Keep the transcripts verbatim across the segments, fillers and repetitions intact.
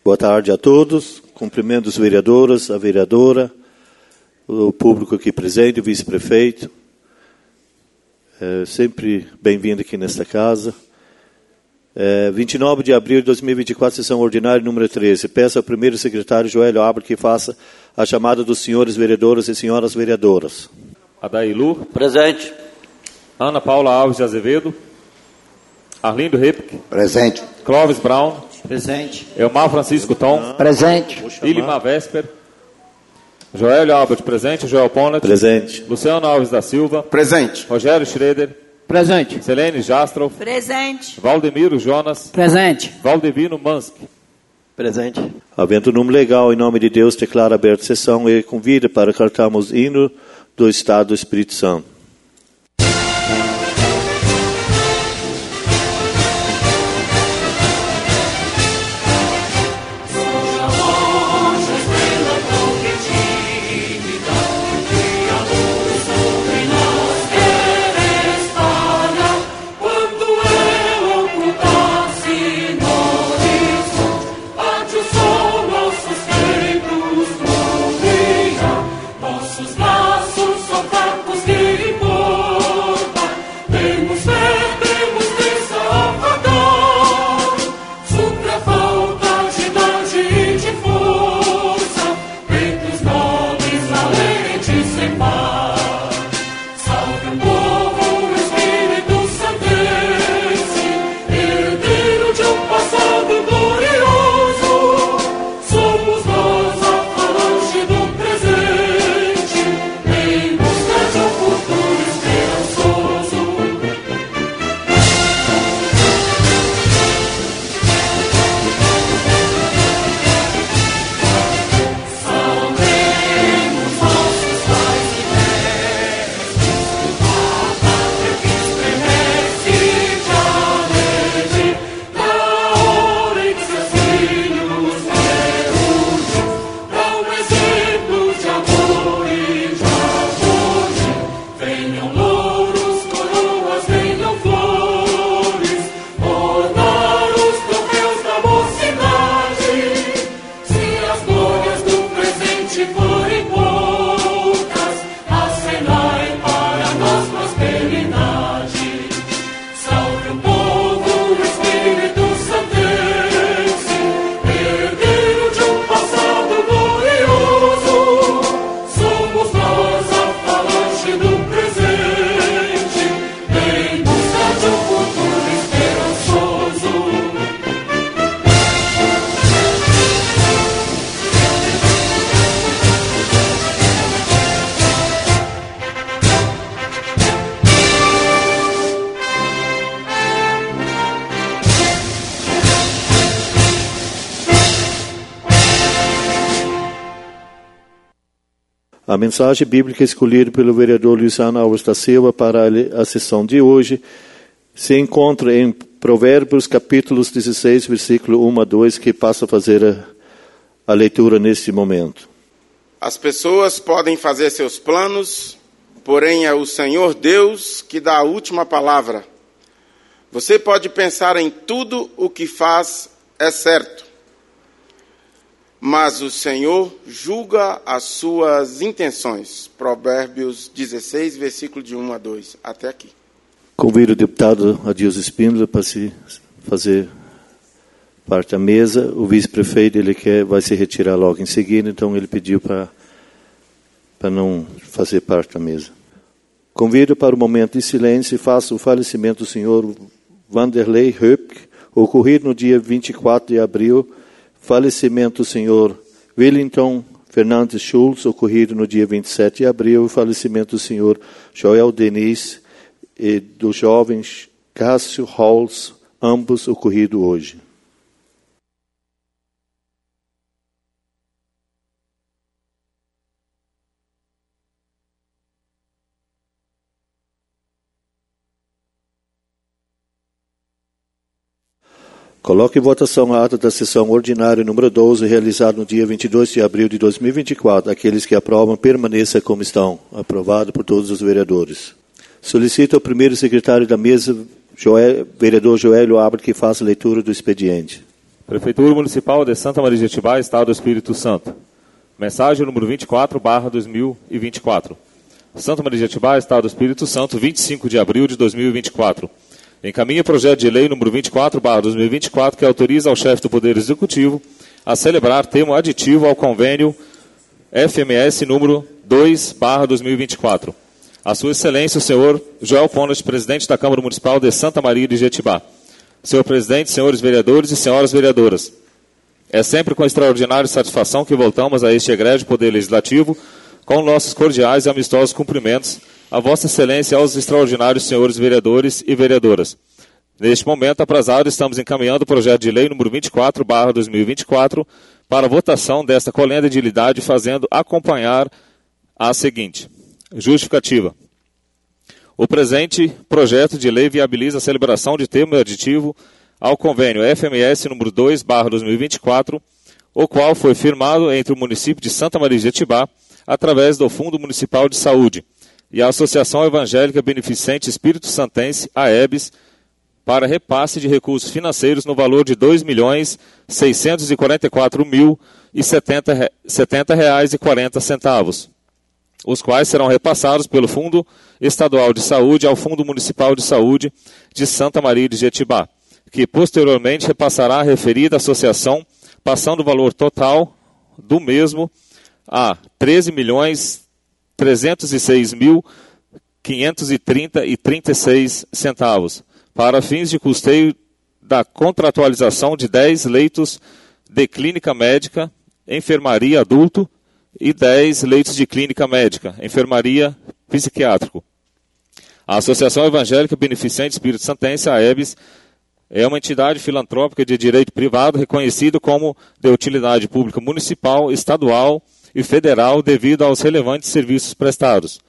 Boa tarde a todos. Cumprimento os vereadores, a vereadora, o público aqui presente, o vice-prefeito. É sempre bem-vindo aqui nesta casa. É, vinte e nove de abril de dois mil e vinte e quatro, sessão ordinária número treze. Peço ao primeiro secretário Joélio Abra que faça a chamada dos senhores vereadores e senhoras vereadoras. Adailu. Presente. Ana Paula Alves de Azevedo. Arlindo Ripke. Presente. Clóvis Brown. Presente. Elmar Francisco Tom. Presente. Ilimar Vesper. Joélio Albert, presente. Joel Ponlet. Presente. Luciano Alves da Silva. Presente. Rogério Schroeder. Presente. Selene Jastrow. Presente. Valdemiro Jonas. Presente. Valdevino Mansk. Presente. Havendo número legal, em nome de Deus, declaro aberta a sessão e convido para cantarmos hino do Estado do Espírito Santo. A mensagem bíblica escolhida pelo vereador Luciano Alves da Silva para a sessão de hoje se encontra em Provérbios, capítulos dezesseis, versículo um a dois, que passo a fazer a, a leitura neste momento. As pessoas podem fazer seus planos, porém é o Senhor Deus que dá a última palavra. Você pode pensar em tudo o que faz é certo, mas o Senhor julga as suas intenções. Provérbios dezesseis, versículo de um a dois. Até aqui. Convido o deputado Adilson Espíndola para se fazer parte da mesa. O vice-prefeito ele quer, vai se retirar logo em seguida, então ele pediu para, para não fazer parte da mesa. Convido para o momento de silêncio e faço o falecimento do senhor Vanderlei Höpke, ocorrido no dia vinte e quatro de abril. Falecimento do senhor Wellington Fernandes Schultz, ocorrido no dia vinte e sete de abril. Falecimento do senhor Joel Denis e do jovem Cássio Halls, ambos ocorrido hoje. Coloque em votação a ata da sessão ordinária número doze, realizada no dia vinte e dois de abril de dois mil e vinte e quatro. Aqueles que aprovam, permaneçam como estão. Aprovado por todos os vereadores. Solicito ao primeiro secretário da mesa, Joel, vereador Joélio Abra, que faça a leitura do expediente. Prefeitura Municipal de Santa Maria de Jetibá, Estado do Espírito Santo. Mensagem número vinte e quatro barra dois mil e vinte e quatro. Santa Maria de Jetibá, Estado do Espírito Santo, vinte e cinco de abril de dois mil e vinte e quatro. Encaminha projeto de lei número vinte e quatro barra dois mil e vinte e quatro que autoriza ao chefe do Poder Executivo a celebrar termo aditivo ao convênio F M S número dois barra dois mil e vinte e quatro. A Sua Excelência, o senhor Joel Ponas, presidente da Câmara Municipal de Santa Maria de Jetibá. Senhor presidente, senhores vereadores e senhoras vereadoras, é sempre com extraordinária satisfação que voltamos a este egrégio Poder Legislativo com nossos cordiais e amistosos cumprimentos a Vossa Excelência e aos extraordinários senhores vereadores e vereadoras. Neste momento aprazado, estamos encaminhando o projeto de lei número vinte e quatro barra dois mil e vinte e quatro para votação desta colenda de idilidade, fazendo acompanhar a seguinte. Justificativa. O presente projeto de lei viabiliza a celebração de termo aditivo ao convênio F M S número dois barra dois mil e vinte e quatro, o qual foi firmado entre o município de Santa Maria de Jetibá, através do Fundo Municipal de Saúde, e a Associação Evangélica Beneficente Espírito Santense, a E B S, para repasse de recursos financeiros no valor de dois milhões seiscentos e quarenta e quatro mil e setenta reais e quarenta centavos, os quais serão repassados pelo Fundo Estadual de Saúde ao Fundo Municipal de Saúde de Santa Maria de Jetibá, que posteriormente repassará a referida associação, passando o valor total do mesmo a treze milhões trezentos e seis mil quinhentos e trinta reais e trinta e seis centavos, para fins de custeio da contratualização de dez leitos de clínica médica, enfermaria adulto e dez leitos de clínica médica, enfermaria psiquiátrico. A Associação Evangélica Beneficente Espírito Santense, a E B S, é uma entidade filantrópica de direito privado reconhecida como de utilidade pública municipal, estadual e federal devido aos relevantes serviços prestados.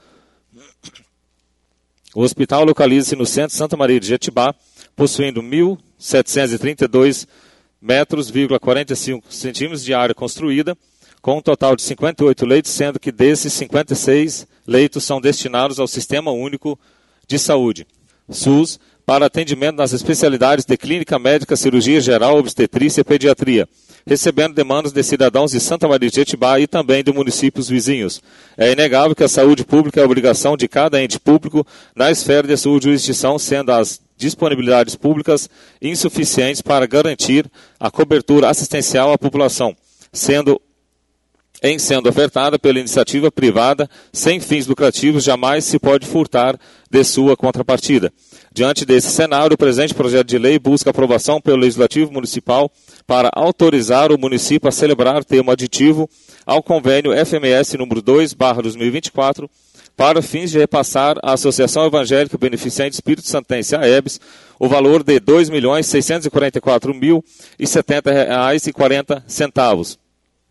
O hospital localiza-se no centro de Santa Maria de Jetibá, possuindo mil setecentos e trinta e dois metros, quarenta e cinco centímetros de área construída, com um total de cinquenta e oito leitos, sendo que desses cinquenta e seis leitos são destinados ao Sistema Único de Saúde, SUS, para atendimento nas especialidades de clínica médica, cirurgia geral, obstetrícia e pediatria, recebendo demandas de cidadãos de Santa Maria de Jetibá e também de municípios vizinhos. É inegável que a saúde pública é a obrigação de cada ente público na esfera de sua jurisdição, sendo as disponibilidades públicas insuficientes para garantir a cobertura assistencial à população, sendo em sendo ofertada pela iniciativa privada sem fins lucrativos, jamais se pode furtar de sua contrapartida. Diante desse cenário, o presente projeto de lei busca aprovação pelo Legislativo Municipal para autorizar o município a celebrar termo aditivo ao convênio F M S número dois barra dois mil e vinte e quatro para fins de repassar à Associação Evangélica Beneficente Espírito Santense, a E B S, o valor de dois milhões seiscentos e quarenta e quatro mil e setenta reais e quarenta centavos,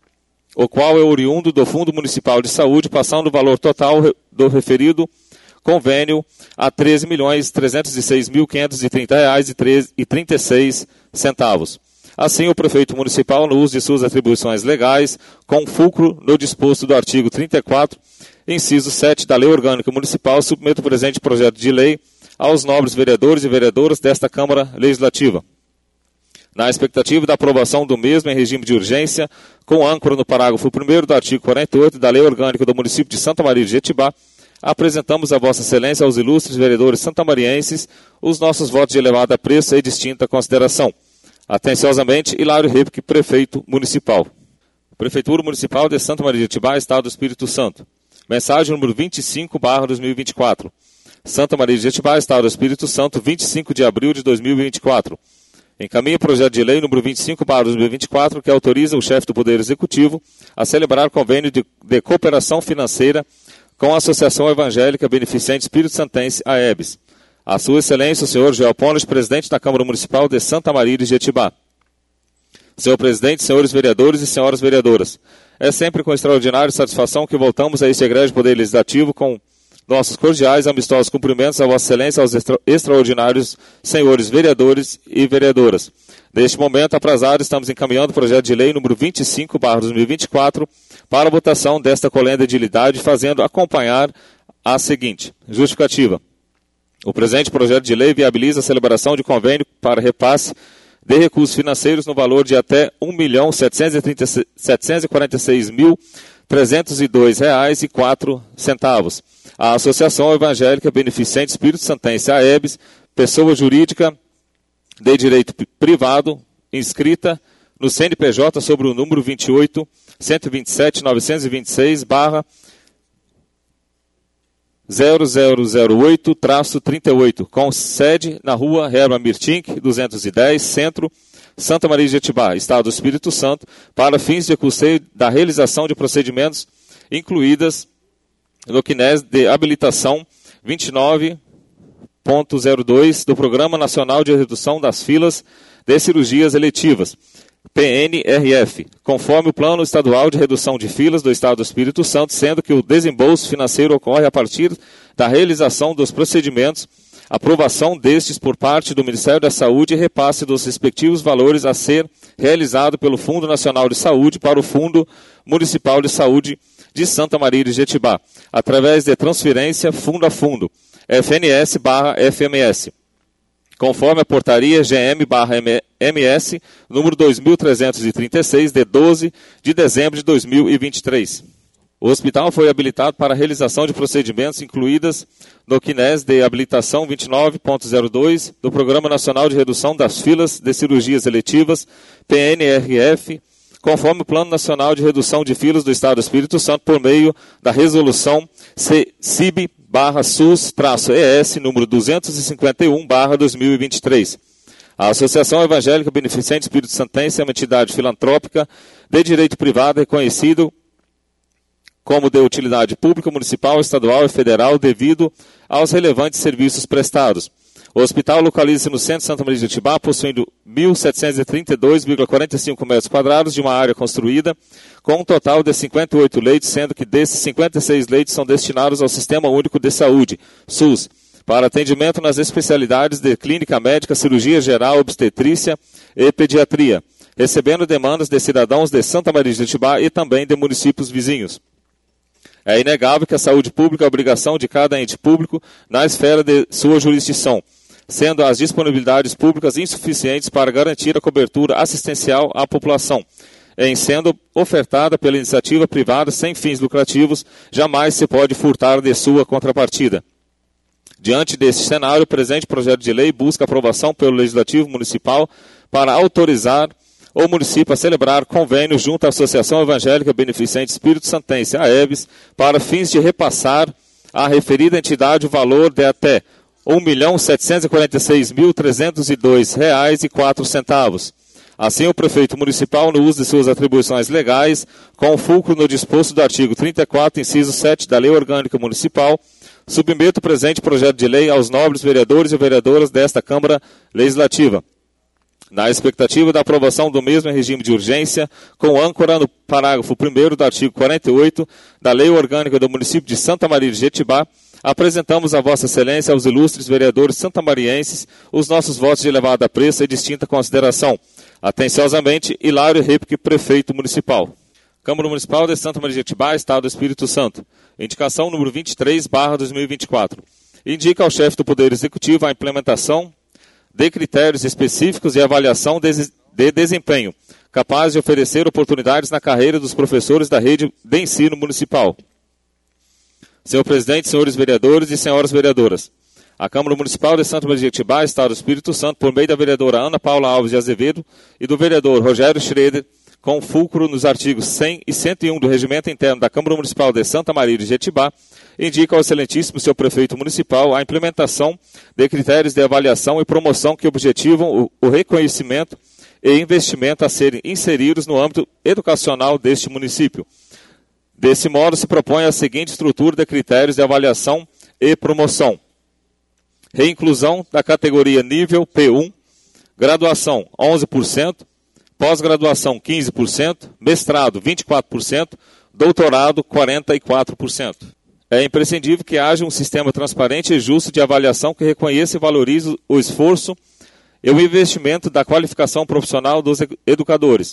o qual é oriundo do Fundo Municipal de Saúde, passando o valor total do referido convênio a treze milhões trezentos e seis mil quinhentos e trinta reais e trinta e seis centavos. Assim, o prefeito municipal, no uso de suas atribuições legais, com fulcro no disposto do artigo trinta e quatro, inciso sete da Lei Orgânica Municipal, submete o presente projeto de lei aos nobres vereadores e vereadoras desta Câmara Legislativa, na expectativa da aprovação do mesmo em regime de urgência, com âncora no parágrafo primeiro do artigo quarenta e oito da Lei Orgânica do Município de Santa Maria de Jetibá, apresentamos a Vossa Excelência, aos ilustres vereadores santamarienses, os nossos votos de elevado apreço e distinta consideração. Atenciosamente, Hilário Repique, Prefeito Municipal. Prefeitura Municipal de Santa Maria de Jetibá, Estado do Espírito Santo. Mensagem número vinte e cinco barra dois mil e vinte e quatro. Santa Maria de Jetibá, Estado do Espírito Santo, vinte e cinco de abril de dois mil e vinte e quatro. Encaminha o projeto de lei número vinte e cinco barra dois mil e vinte e quatro, que autoriza o chefe do Poder Executivo a celebrar convênio de, de cooperação financeira com a Associação Evangélica Beneficente Espírito Santense, a E B S. A Sua Excelência, o senhor Joel Ponas, presidente da Câmara Municipal de Santa Maria de Jetibá. Senhor presidente, senhores vereadores e senhoras vereadoras, é sempre com extraordinária satisfação que voltamos a este egrégio Poder Legislativo com nossos cordiais e amistosos cumprimentos a Vossa Excelência, aos extra extraordinários senhores vereadores e vereadoras. Neste momento aprazado, estamos encaminhando o projeto de lei número vinte e cinco barra dois mil e vinte e quatro para a votação desta colenda de idilidade, fazendo acompanhar a seguinte. Justificativa. O presente projeto de lei viabiliza a celebração de convênio para repasse de recursos financeiros no valor de até um milhão setecentos e quarenta e seis mil trezentos e dois reais e quatro centavos. A Associação Evangélica Beneficente Espírito Santense, a E B S, pessoa jurídica de direito privado, inscrita no C N P J sobre o número vinte e oito, cento e vinte e sete, novecentos e vinte e seis, barra zero zero zero oito, trinta e oito, com sede na rua Herman Mirtink, duzentos e dez, Centro, Santa Maria de Jetibá, Estado do Espírito Santo, para fins de custeio da realização de procedimentos incluídas no C N E S de habilitação vinte e nove ponto zero dois do Programa Nacional de Redução das Filas de Cirurgias Eletivas, P N R F, conforme o Plano Estadual de Redução de Filas do Estado do Espírito Santo, sendo que o desembolso financeiro ocorre a partir da realização dos procedimentos, aprovação destes por parte do Ministério da Saúde e repasse dos respectivos valores a ser realizado pelo Fundo Nacional de Saúde para o Fundo Municipal de Saúde de Santa Maria de Jetibá, através de transferência fundo a fundo, F N S barra F M S. Conforme a portaria G M barra M S, número dois mil trezentos e trinta e seis, de doze de dezembro de dois mil e vinte e três. O hospital foi habilitado para a realização de procedimentos incluídas no C N E S de habilitação vinte e nove ponto zero dois do Programa Nacional de Redução das Filas de Cirurgias Eletivas, P N R F, conforme o Plano Nacional de Redução de Filas do Estado do Espírito Santo, por meio da resolução C I B barra SUS traço E S, número duzentos e cinquenta e um barra dois mil e vinte e três. A Associação Evangélica Beneficente Espírito Santense é uma entidade filantrópica de direito privado reconhecido como de utilidade pública, municipal, estadual e federal devido aos relevantes serviços prestados. O hospital localiza-se no centro de Santa Maria de Jetibá, possuindo mil setecentos e trinta e dois vírgula quarenta e cinco metros quadrados de uma área construída, com um total de cinquenta e oito leitos, sendo que desses cinquenta e seis leitos são destinados ao Sistema Único de Saúde, SUS, para atendimento nas especialidades de clínica médica, cirurgia geral, obstetrícia e pediatria, recebendo demandas de cidadãos de Santa Maria de Jetibá e também de municípios vizinhos. É inegável que a saúde pública é a obrigação de cada ente público na esfera de sua jurisdição, sendo as disponibilidades públicas insuficientes para garantir a cobertura assistencial à população, em sendo ofertada pela iniciativa privada sem fins lucrativos, jamais se pode furtar de sua contrapartida. Diante deste cenário, o presente projeto de lei busca aprovação pelo Legislativo Municipal para autorizar o município a celebrar convênio junto à Associação Evangélica Beneficente Espírito Santense, a E B S, para fins de repassar à referida entidade o valor de até um milhão setecentos e quarenta e seis mil trezentos e dois reais e quatro centavos. Assim, o prefeito municipal, no uso de suas atribuições legais, com fulcro no disposto do artigo trinta e quatro, inciso sete da Lei Orgânica Municipal, submete o presente projeto de lei aos nobres vereadores e vereadoras desta Câmara Legislativa, na expectativa da aprovação do mesmo em regime de urgência, com âncora no parágrafo primeiro do artigo quarenta e oito da Lei Orgânica do Município de Santa Maria de Jetibá, apresentamos a Vossa Excelência, aos ilustres vereadores santamarienses, os nossos votos de elevado apreço e distinta consideração. Atenciosamente, Hilário Repique, Prefeito Municipal. Câmara Municipal de Santa Maria de Jetibá, Estado do Espírito Santo. Indicação número vinte e três barra dois mil e vinte e quatro. Indica ao chefe do Poder Executivo a implementação de critérios específicos e avaliação de desempenho, capazes de oferecer oportunidades na carreira dos professores da rede de ensino municipal. Senhor Presidente, senhores vereadores e senhoras vereadoras, a Câmara Municipal de Santa Maria de Jetibá, Estado do Espírito Santo, por meio da vereadora Ana Paula Alves de Azevedo e do vereador Rogério Schroeder, com fulcro nos artigos cem e cento e um do Regimento Interno da Câmara Municipal de Santa Maria de Jetibá, indica ao excelentíssimo senhor Prefeito Municipal a implementação de critérios de avaliação e promoção que objetivam o reconhecimento e investimento a serem inseridos no âmbito educacional deste município. Desse modo, se propõe a seguinte estrutura de critérios de avaliação e promoção. Reinclusão da categoria nível P um, graduação onze por cento, pós-graduação quinze por cento, mestrado vinte e quatro por cento, doutorado quarenta e quatro por cento. É imprescindível que haja um sistema transparente e justo de avaliação que reconheça e valorize o esforço e o investimento da qualificação profissional dos educadores.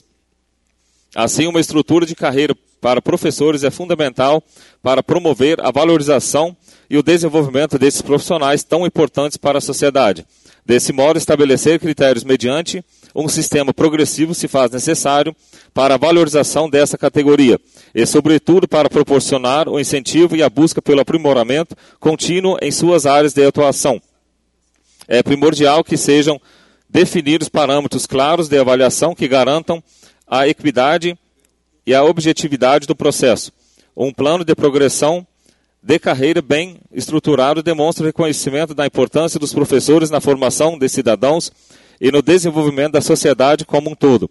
Assim, uma estrutura de carreira para professores é fundamental para promover a valorização e o desenvolvimento desses profissionais tão importantes para a sociedade. Desse modo, estabelecer critérios mediante um sistema progressivo se faz necessário para a valorização dessa categoria e, sobretudo, para proporcionar o incentivo e a busca pelo aprimoramento contínuo em suas áreas de atuação. É primordial que sejam definidos parâmetros claros de avaliação que garantam a equidade e a objetividade do processo. Um plano de progressão de carreira bem estruturado demonstra o reconhecimento da importância dos professores na formação de cidadãos e no desenvolvimento da sociedade como um todo.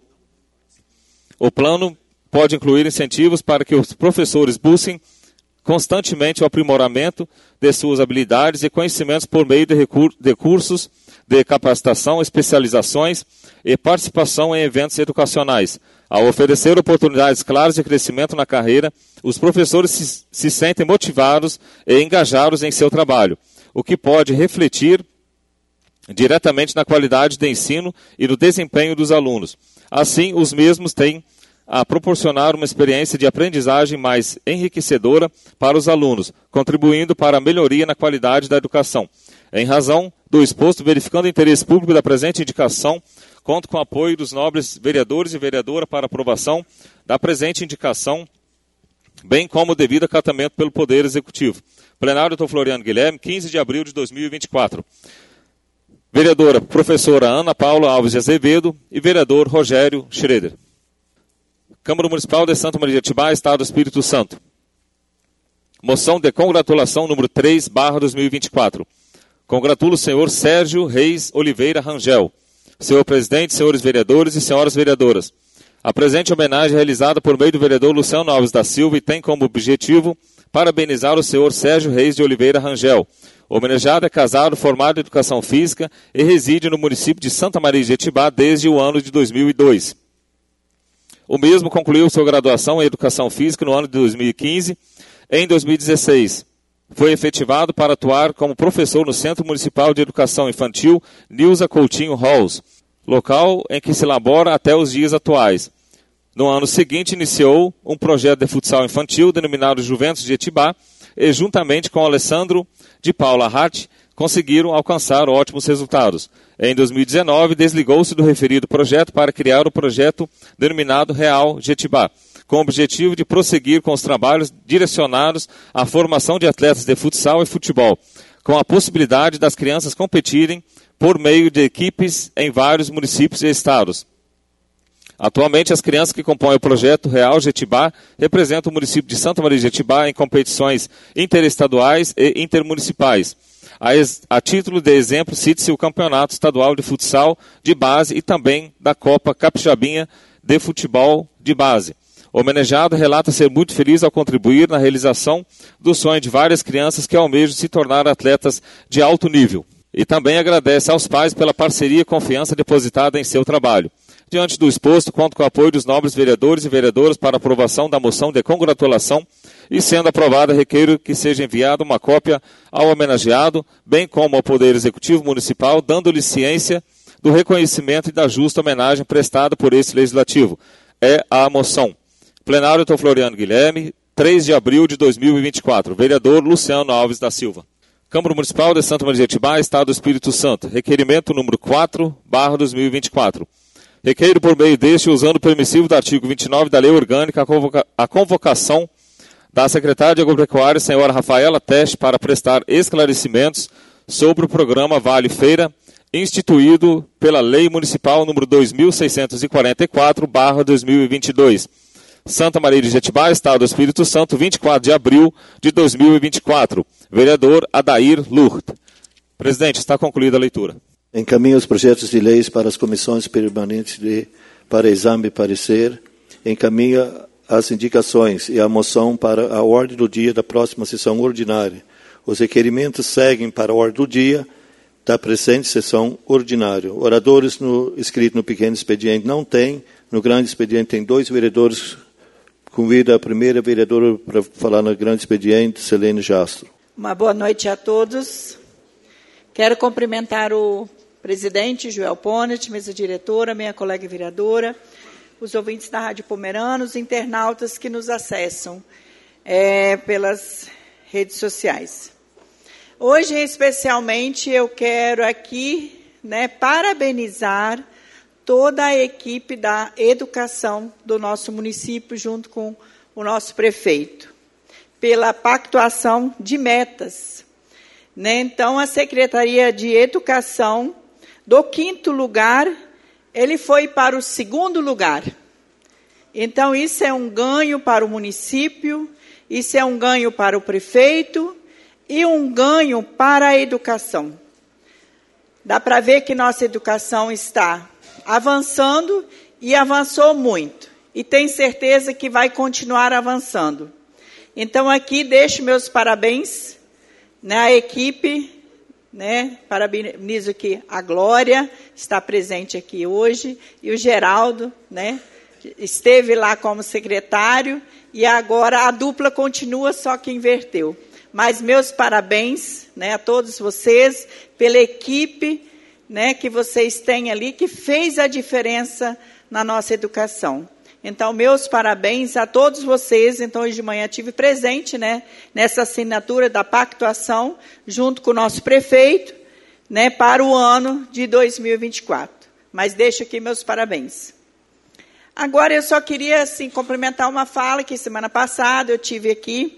O plano pode incluir incentivos para que os professores busquem constantemente o aprimoramento de suas habilidades e conhecimentos por meio de, recur- de cursos de capacitação, especializações e participação em eventos educacionais. Ao oferecer oportunidades claras de crescimento na carreira, os professores se, se sentem motivados e engajados em seu trabalho, o que pode refletir diretamente na qualidade de ensino e no desempenho dos alunos. Assim, os mesmos têm a proporcionar uma experiência de aprendizagem mais enriquecedora para os alunos, contribuindo para a melhoria na qualidade da educação. Em razão do exposto, verificando o interesse público da presente indicação, conto com o apoio dos nobres vereadores e vereadora para aprovação da presente indicação, bem como o devido acatamento pelo Poder Executivo. Plenário, doutor Floriano Guilherme, quinze de abril de dois mil e vinte e quatro. Vereadora professora Ana Paula Alves de Azevedo e vereador Rogério Schroeder. Câmara Municipal de Santa Maria de Jetibá, Estado do Espírito Santo. Moção de congratulação número três barra dois mil e vinte e quatro. Congratulo o senhor Sérgio Reis Oliveira Rangel, senhor presidente, senhores vereadores e senhoras vereadoras. A presente homenagem é realizada por meio do vereador Luciano Alves da Silva e tem como objetivo parabenizar o senhor Sérgio Reis de Oliveira Rangel. O homenageado é casado, formado em Educação Física e reside no município de Santa Maria de Jetibá desde o ano de dois mil e dois. O mesmo concluiu sua graduação em Educação Física no ano de dois mil e quinze. Em dois mil e dezesseis, foi efetivado para atuar como professor no Centro Municipal de Educação Infantil Nilza Coutinho Halls, local em que se elabora até os dias atuais. No ano seguinte, iniciou um projeto de futsal infantil denominado Juventus de Jetibá e, juntamente com Alessandro de Paula Hart, conseguiram alcançar ótimos resultados. Em dois mil e dezenove, desligou-se do referido projeto para criar o projeto denominado Real Jetibá, com o objetivo de prosseguir com os trabalhos direcionados à formação de atletas de futsal e futebol, com a possibilidade das crianças competirem por meio de equipes em vários municípios e estados. Atualmente, as crianças que compõem o projeto Real Jetibá representam o município de Santa Maria de Jetibá em competições interestaduais e intermunicipais. A, ex, a título de exemplo, cite-se o Campeonato Estadual de Futsal de Base e também da Copa Capixabinha de Futebol de Base. O homenageado relata ser muito feliz ao contribuir na realização do sonho de várias crianças que almejam se tornar atletas de alto nível. E também agradece aos pais pela parceria e confiança depositada em seu trabalho. Diante do exposto, conto com o apoio dos nobres vereadores e vereadoras para aprovação da moção de congratulação e, sendo aprovada, requeiro que seja enviada uma cópia ao homenageado, bem como ao Poder Executivo Municipal, dando-lhe ciência do reconhecimento e da justa homenagem prestada por este Legislativo. É a moção. Plenário, doutor Floriano Guilherme, três de abril de dois mil e vinte e quatro. Vereador Luciano Alves da Silva. Câmara Municipal de Santa Maria de Jetibá, Estado do Espírito Santo. Requerimento número quatro barra dois mil e vinte e quatro. Requeiro por meio deste, usando o permissivo do artigo vinte e nove da Lei Orgânica, a, convoca a convocação da secretária de Agropecuária, senhora Rafaela Teste, para prestar esclarecimentos sobre o programa Vale Feira, instituído pela Lei Municipal número dois mil seiscentos e quarenta e quatro barra dois mil e vinte e dois. Santa Maria de Jetibá, Estado do Espírito Santo, vinte e quatro de abril de dois mil e vinte e quatro. Vereador Adair Lurt. Presidente, está concluída a leitura. Encaminha os projetos de leis para as comissões permanentes de, para exame e parecer. Encaminha as indicações e a moção para a ordem do dia da próxima sessão ordinária. Os requerimentos seguem para a ordem do dia da presente sessão ordinária. Oradores no, escrito no pequeno expediente não tem. No grande expediente tem dois vereadores. Convido a primeira vereadora para falar no grande expediente, Selene Jastro. Uma boa noite a todos. Quero cumprimentar o presidente Joel Ponet, mesa diretora, minha colega vereadora, os ouvintes da Rádio Pomerana, os internautas que nos acessam é, pelas redes sociais. Hoje, especialmente, eu quero aqui né, parabenizar toda a equipe da educação do nosso município, junto com o nosso prefeito, pela pactuação de metas. Né? Então, a Secretaria de Educação, do quinto lugar, ele foi para o segundo lugar. Então, isso é um ganho para o município, isso é um ganho para o prefeito e um ganho para a educação. Dá para ver que nossa educação está avançando e avançou muito. E tenho certeza que vai continuar avançando. Então, aqui deixo meus parabéns, né, à equipe, né, parabenizo aqui a Glória, está presente aqui hoje, e o Geraldo, né, esteve lá como secretário, e agora a dupla continua, só que inverteu. Mas meus parabéns, né, a todos vocês, pela equipe, né, que vocês têm ali, que fez a diferença na nossa educação. Então, meus parabéns a todos vocês. Então, hoje de manhã tive presente, né, nessa assinatura da pactuação, junto com o nosso prefeito, né, para o ano de dois mil e vinte e quatro. Mas deixo aqui meus parabéns. Agora, eu só queria, assim, complementar uma fala que semana passada eu tive aqui,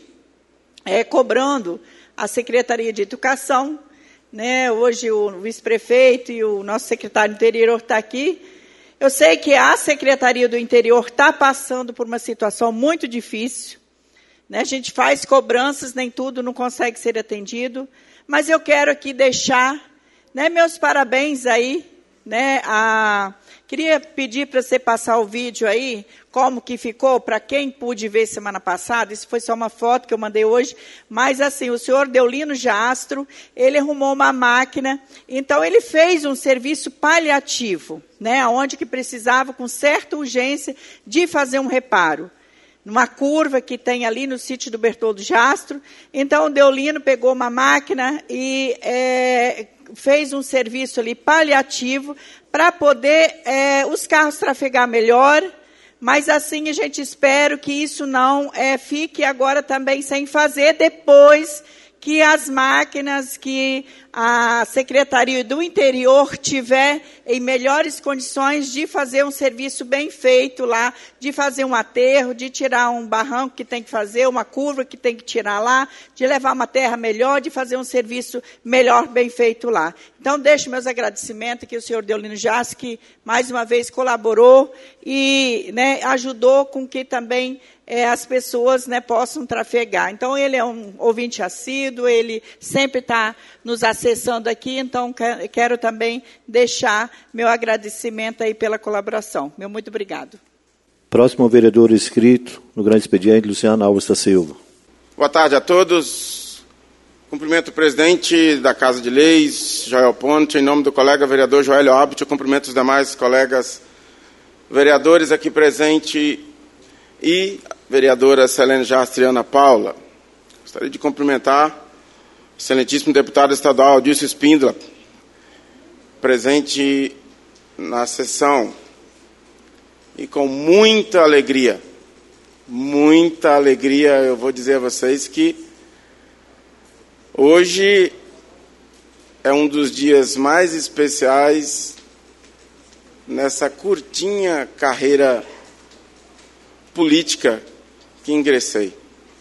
é, cobrando a Secretaria de Educação, né, hoje o vice-prefeito e o nosso secretário do Interior está aqui. Eu sei que a Secretaria do Interior está passando por uma situação muito difícil, né? A gente faz cobranças, nem tudo não consegue ser atendido, mas eu quero aqui deixar, né, meus parabéns aí, né, a... Queria pedir para você passar o vídeo aí, como que ficou, para quem pude ver semana passada. Isso foi só uma foto que eu mandei hoje. Mas, assim, o senhor Deolino Jastro, ele arrumou uma máquina. Então, ele fez um serviço paliativo, né, onde que precisava, com certa urgência, de fazer um reparo. Numa curva que tem ali no sítio do Bertoldo Jastro. Então, o Deolino pegou uma máquina e é, fez um serviço ali paliativo para poder é, os carros trafegar melhor, mas assim a gente espera que isso não é, fique agora também sem fazer, depois que as máquinas, que a Secretaria do Interior tiver em melhores condições de fazer um serviço bem feito lá, de fazer um aterro, de tirar um barranco que tem que fazer, uma curva que tem que tirar lá, de levar uma terra melhor, de fazer um serviço melhor, bem feito lá. Então, deixo meus agradecimentos aqui ao senhor Deolino Jás, que mais uma vez colaborou e, né, ajudou com que também é, as pessoas, né, possam trafegar. Então, ele é um ouvinte assíduo, ele sempre está nos acessando aqui, então quero também deixar meu agradecimento aí pela colaboração. Meu muito obrigado. Próximo vereador inscrito no grande expediente, Luciano Alves da Silva. Boa tarde a todos. Cumprimento o presidente da Casa de Leis, Joel Ponte, em nome do colega vereador Joélio Abut, eu cumprimento os demais colegas vereadores aqui presentes e vereadora Selene Jastre e Ana Paula. Gostaria de cumprimentar o excelentíssimo deputado estadual Adilson Espíndola, presente na sessão, e com muita alegria, muita alegria, eu vou dizer a vocês que hoje é um dos dias mais especiais nessa curtinha carreira política que ingressei.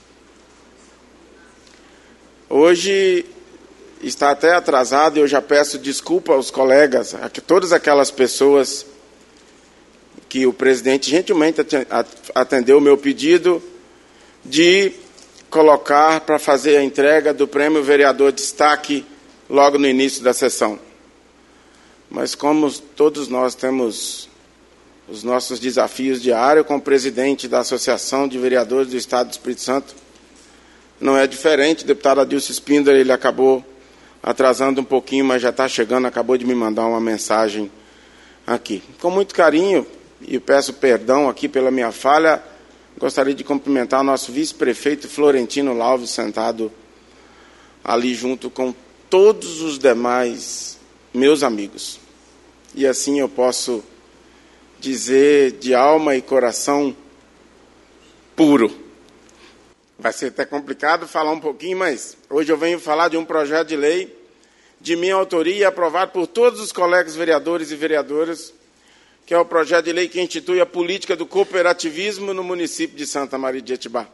Hoje está até atrasado e eu já peço desculpa aos colegas, a todas aquelas pessoas que o presidente gentilmente atendeu o meu pedido de colocar para fazer a entrega do prêmio vereador destaque logo no início da sessão. Mas como todos nós temos os nossos desafios diários com o presidente da Associação de Vereadores do Estado do Espírito Santo, não é diferente. O deputado Adilson Espíndola, ele acabou atrasando um pouquinho, mas já está chegando, acabou de me mandar uma mensagem aqui. Com muito carinho, e peço perdão aqui pela minha falha, gostaria de cumprimentar o nosso vice-prefeito Florentino Lauves, sentado ali junto com todos os demais meus amigos. E assim eu posso dizer de alma e coração puro. Vai ser até complicado falar um pouquinho, mas hoje eu venho falar de um projeto de lei de minha autoria e aprovado por todos os colegas vereadores e vereadoras, que é o projeto de lei que institui a política do cooperativismo no município de Santa Maria de Jetibá.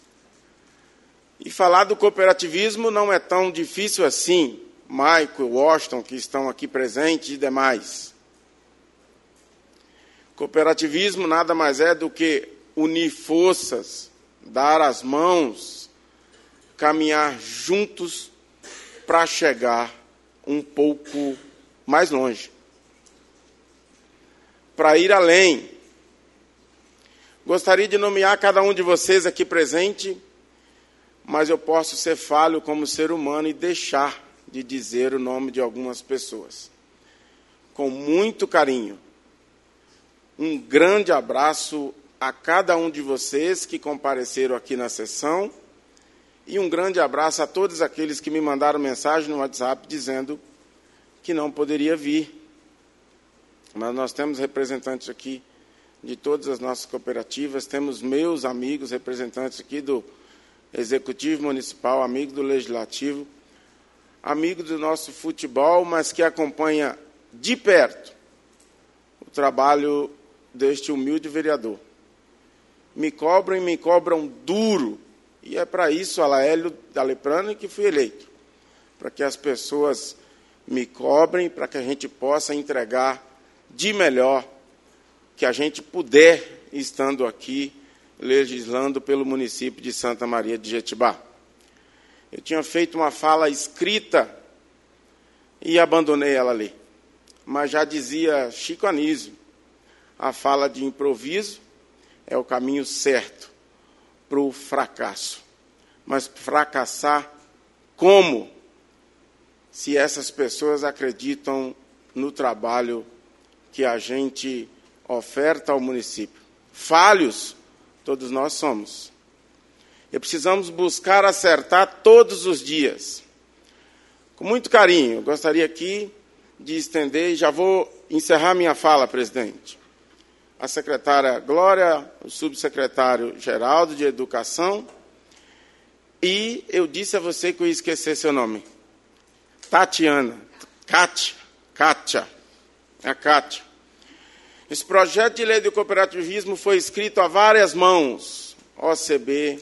E falar do cooperativismo não é tão difícil assim, Maico, Washington, que estão aqui presentes, e demais. Cooperativismo nada mais é do que unir forças, dar as mãos, caminhar juntos para chegar um pouco mais longe, para ir além. Gostaria de nomear cada um de vocês aqui presente, mas eu posso ser falho como ser humano e deixar de dizer o nome de algumas pessoas. Com muito carinho, um grande abraço a cada um de vocês que compareceram aqui na sessão e um grande abraço a todos aqueles que me mandaram mensagem no WhatsApp dizendo que não poderia vir. Mas nós temos representantes aqui de todas as nossas cooperativas, temos meus amigos representantes aqui do Executivo Municipal, amigo do Legislativo, amigo do nosso futebol, mas que acompanha de perto o trabalho deste humilde vereador. Me cobram e me cobram duro, e é para isso, Alaélio da Leprano, que fui eleito, para que as pessoas me cobrem, para que a gente possa entregar de melhor que a gente puder, estando aqui, legislando pelo município de Santa Maria de Jetibá. Eu tinha feito uma fala escrita e abandonei ela ali. Mas já dizia Chico Anísio, a fala de improviso é o caminho certo para o fracasso. Mas fracassar como? Se essas pessoas acreditam no trabalho que a gente oferta ao município. Falhos, todos nós somos. E precisamos buscar acertar todos os dias. Com muito carinho, eu gostaria aqui de estender, e já vou encerrar minha fala, presidente. A secretária Glória, o subsecretário Geraldo de Educação, e eu disse a você que eu ia esquecer seu nome. Tatiana, Kátia, Kátia, a Kátia. Esse projeto de lei do cooperativismo foi escrito a várias mãos, O C B,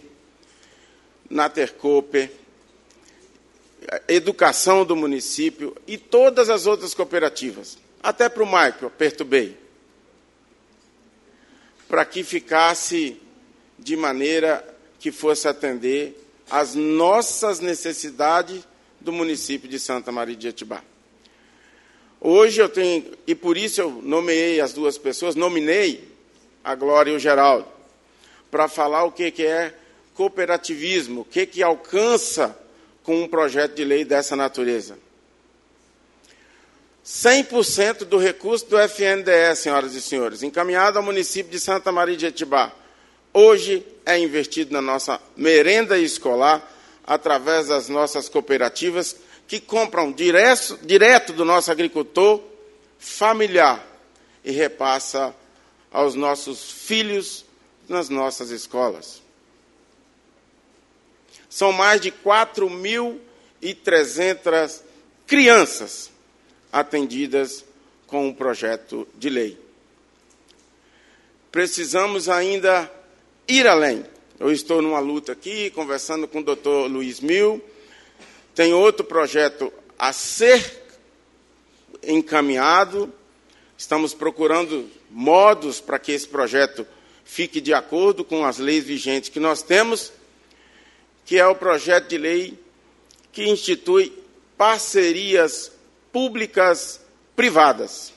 Natercope, Educação do município e todas as outras cooperativas. Até para o Maico, eu perturbei. Para que ficasse de maneira que fosse atender às nossas necessidades do município de Santa Maria de Jetibá. Hoje eu tenho, e por isso eu nomeei as duas pessoas, nominei a Glória e o Geraldo, para falar o que é cooperativismo, o que, que alcança com um projeto de lei dessa natureza. cem por cento do recurso do F N D E, senhoras e senhores, encaminhado ao município de Santa Maria de Jetibá, hoje é investido na nossa merenda escolar, através das nossas cooperativas, que compram direto, direto do nosso agricultor familiar e repassa aos nossos filhos nas nossas escolas. São mais de quatro mil e trezentas crianças atendidas com o projeto de lei. Precisamos ainda ir além. Eu estou numa luta aqui, conversando com o doutor Luiz Mil. Tem outro projeto a ser encaminhado. Estamos procurando modos para que esse projeto fique de acordo com as leis vigentes que nós temos, que é o projeto de lei que institui parcerias públicas privadas.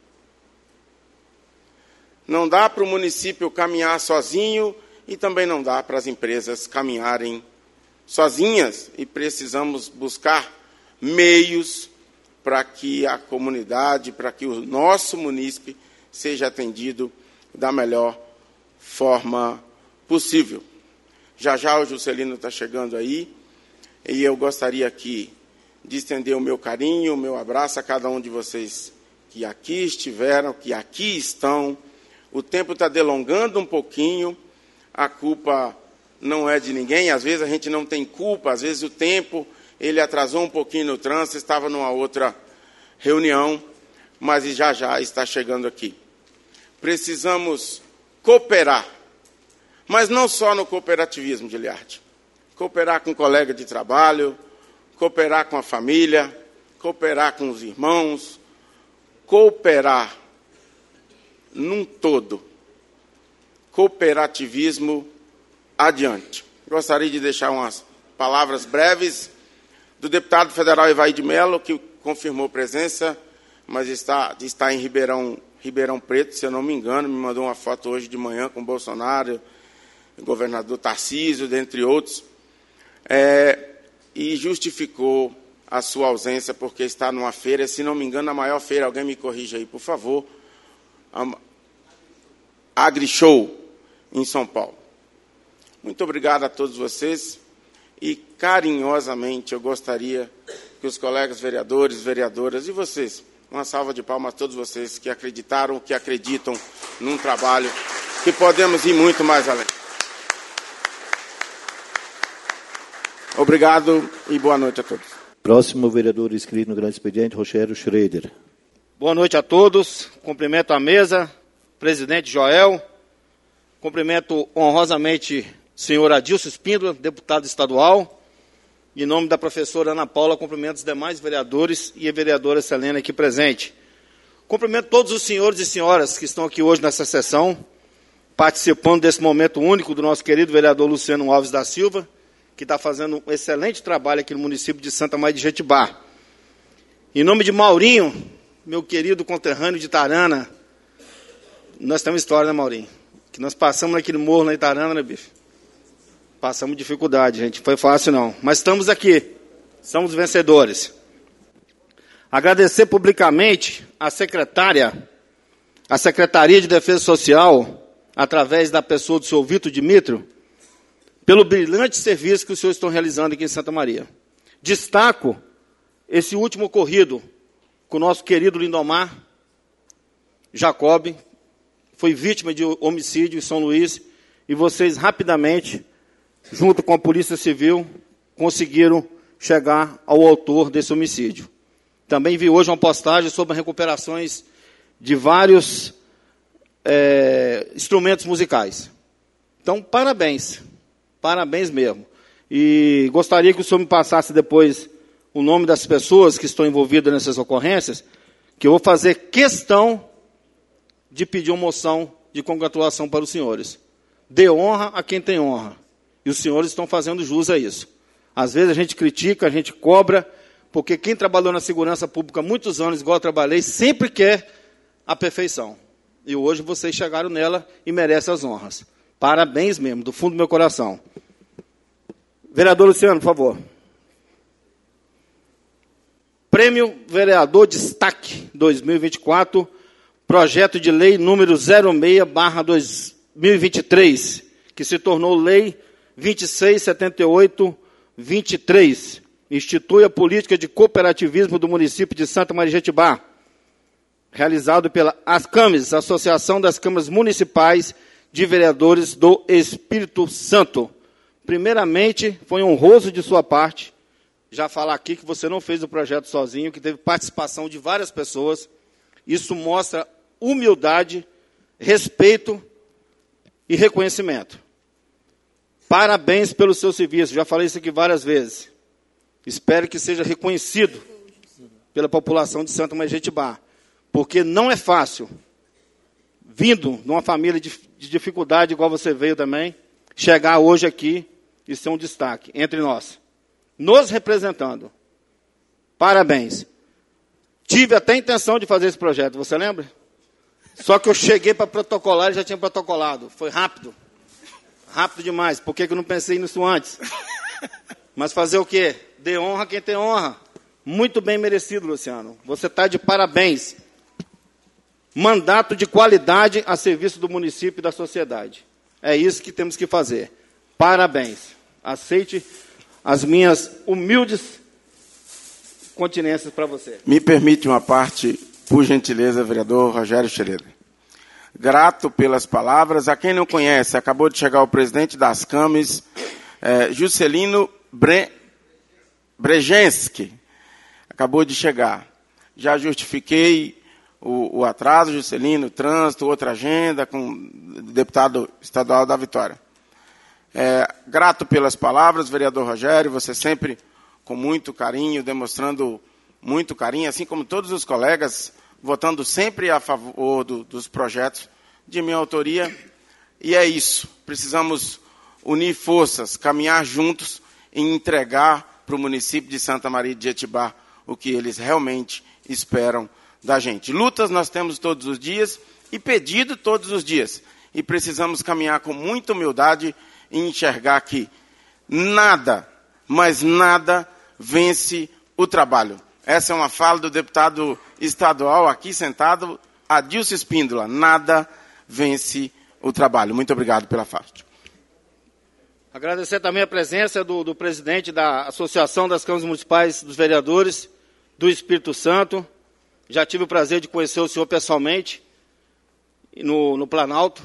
Não dá para o município caminhar sozinho e também não dá para as empresas caminharem sozinhas, e precisamos buscar meios para que a comunidade, para que o nosso munícipe seja atendido da melhor forma possível. Já já o Juscelino está chegando aí, e eu gostaria aqui de estender o meu carinho, o meu abraço a cada um de vocês que aqui estiveram, que aqui estão. O tempo está delongando um pouquinho, a culpa não é de ninguém, às vezes a gente não tem culpa, às vezes o tempo Ele atrasou um pouquinho no trânsito, estava numa outra reunião, mas já já está chegando aqui. Precisamos cooperar, mas não só no cooperativismo, Giliardi. Cooperar com o colega de trabalho, cooperar com a família, cooperar com os irmãos, cooperar num todo. Cooperativismo adiante. Gostaria de deixar umas palavras breves do deputado federal Evaí de Mello, que confirmou presença, mas está, está em Ribeirão, Ribeirão Preto, se eu não me engano, me mandou uma foto hoje de manhã com o Bolsonaro, o governador Tarcísio, dentre outros, é, e justificou a sua ausência porque está numa feira, se não me engano, a maior feira, alguém me corrija aí, por favor, a AgriShow, em São Paulo. Muito obrigado a todos vocês e, carinhosamente, eu gostaria que os colegas vereadores, vereadoras e vocês, uma salva de palmas a todos vocês que acreditaram, que acreditam num trabalho que podemos ir muito mais além. Obrigado e boa noite a todos. Próximo vereador inscrito no grande expediente, Rogério Schroeder. Boa noite a todos. Cumprimento a mesa, presidente Joel. Cumprimento honrosamente o senhor Adilson Espíndola, deputado estadual. Em nome da professora Ana Paula, cumprimento os demais vereadores e a vereadora Selena aqui presente. Cumprimento todos os senhores e senhoras que estão aqui hoje nessa sessão, participando desse momento único do nosso querido vereador Luciano Alves da Silva, que está fazendo um excelente trabalho aqui no município de Santa Maria de Jetibá. Em nome de Maurinho, meu querido conterrâneo de Itarana, nós temos história, né, Maurinho? Que nós passamos naquele morro na Itarana, né, bicho? Passamos dificuldade, gente. Foi fácil, não. Mas estamos aqui. Somos vencedores. Agradecer publicamente a secretária, a Secretaria de Defesa Social, através da pessoa do senhor Vitor Dimitro, pelo brilhante serviço que os senhores estão realizando aqui em Santa Maria. Destaco esse último ocorrido com o nosso querido Lindomar Jacob, foi vítima de homicídio em São Luís, e vocês rapidamente, junto com a Polícia Civil, conseguiram chegar ao autor desse homicídio. Também vi hoje uma postagem sobre recuperações de vários é, instrumentos musicais. Então, parabéns. Parabéns mesmo. E gostaria que o senhor me passasse depois o nome das pessoas que estão envolvidas nessas ocorrências, que eu vou fazer questão de pedir uma moção de congratulação para os senhores. Dê honra a quem tem honra. E os senhores estão fazendo jus a isso. Às vezes a gente critica, a gente cobra, porque quem trabalhou na segurança pública há muitos anos, igual eu trabalhei, sempre quer a perfeição. E hoje vocês chegaram nela e merecem as honras. Parabéns mesmo, do fundo do meu coração. Vereador Luciano, por favor. Prêmio Vereador Destaque dois mil e vinte e quatro, projeto de lei número zero seis barra dois mil e vinte e três, que se tornou lei vinte e seis setenta e oito vinte e três, institui a política de cooperativismo do município de Santa Maria de Jetibá, realizado pela ASCAMES, Associação das Câmaras Municipais de Vereadores do Espírito Santo. Primeiramente, foi honroso de sua parte já falar aqui que você não fez o projeto sozinho, que teve participação de várias pessoas. Isso mostra humildade, respeito e reconhecimento. Parabéns pelo seu serviço, já falei isso aqui várias vezes. Espero que seja reconhecido pela população de Santa Maria de Jetibá, porque não é fácil, vindo de uma família de, de dificuldade, igual você veio também, chegar hoje aqui e ser um destaque entre nós, nos representando. Parabéns. Tive até a intenção de fazer esse projeto, você lembra? Só que eu cheguei para protocolar e já tinha protocolado. Foi rápido. Rápido demais. Por que eu não pensei nisso antes? Mas fazer o quê? Dê honra a quem tem honra. Muito bem merecido, Luciano. Você está de parabéns. Mandato de qualidade a serviço do município e da sociedade. É isso que temos que fazer. Parabéns. Aceite as minhas humildes continências para você. Me permite uma parte, por gentileza, vereador Rogério Schroeder. Grato pelas palavras. A quem não conhece, acabou de chegar o presidente das CAMES, é, Juscelino Bre... Brzezinski acabou de chegar. Já justifiquei o, o atraso, Juscelino, trânsito, outra agenda, com o deputado estadual da Vitória. É, grato pelas palavras, vereador Rogério, você sempre com muito carinho, demonstrando muito carinho, assim como todos os colegas, votando sempre a favor do, dos projetos de minha autoria. E é isso, precisamos unir forças, caminhar juntos e entregar para o município de Santa Maria de Jetibá o que eles realmente esperam da gente. Lutas nós temos todos os dias e pedido todos os dias. E precisamos caminhar com muita humildade e enxergar que nada, mas nada vence o trabalho. Essa é uma fala do deputado estadual aqui sentado, Adilson Espíndola. Nada vence o trabalho. Muito obrigado pela fala. Agradecer também a presença do, do presidente da Associação das Câmaras Municipais dos Vereadores do Espírito Santo. Já tive o prazer de conhecer o senhor pessoalmente no, no Planalto.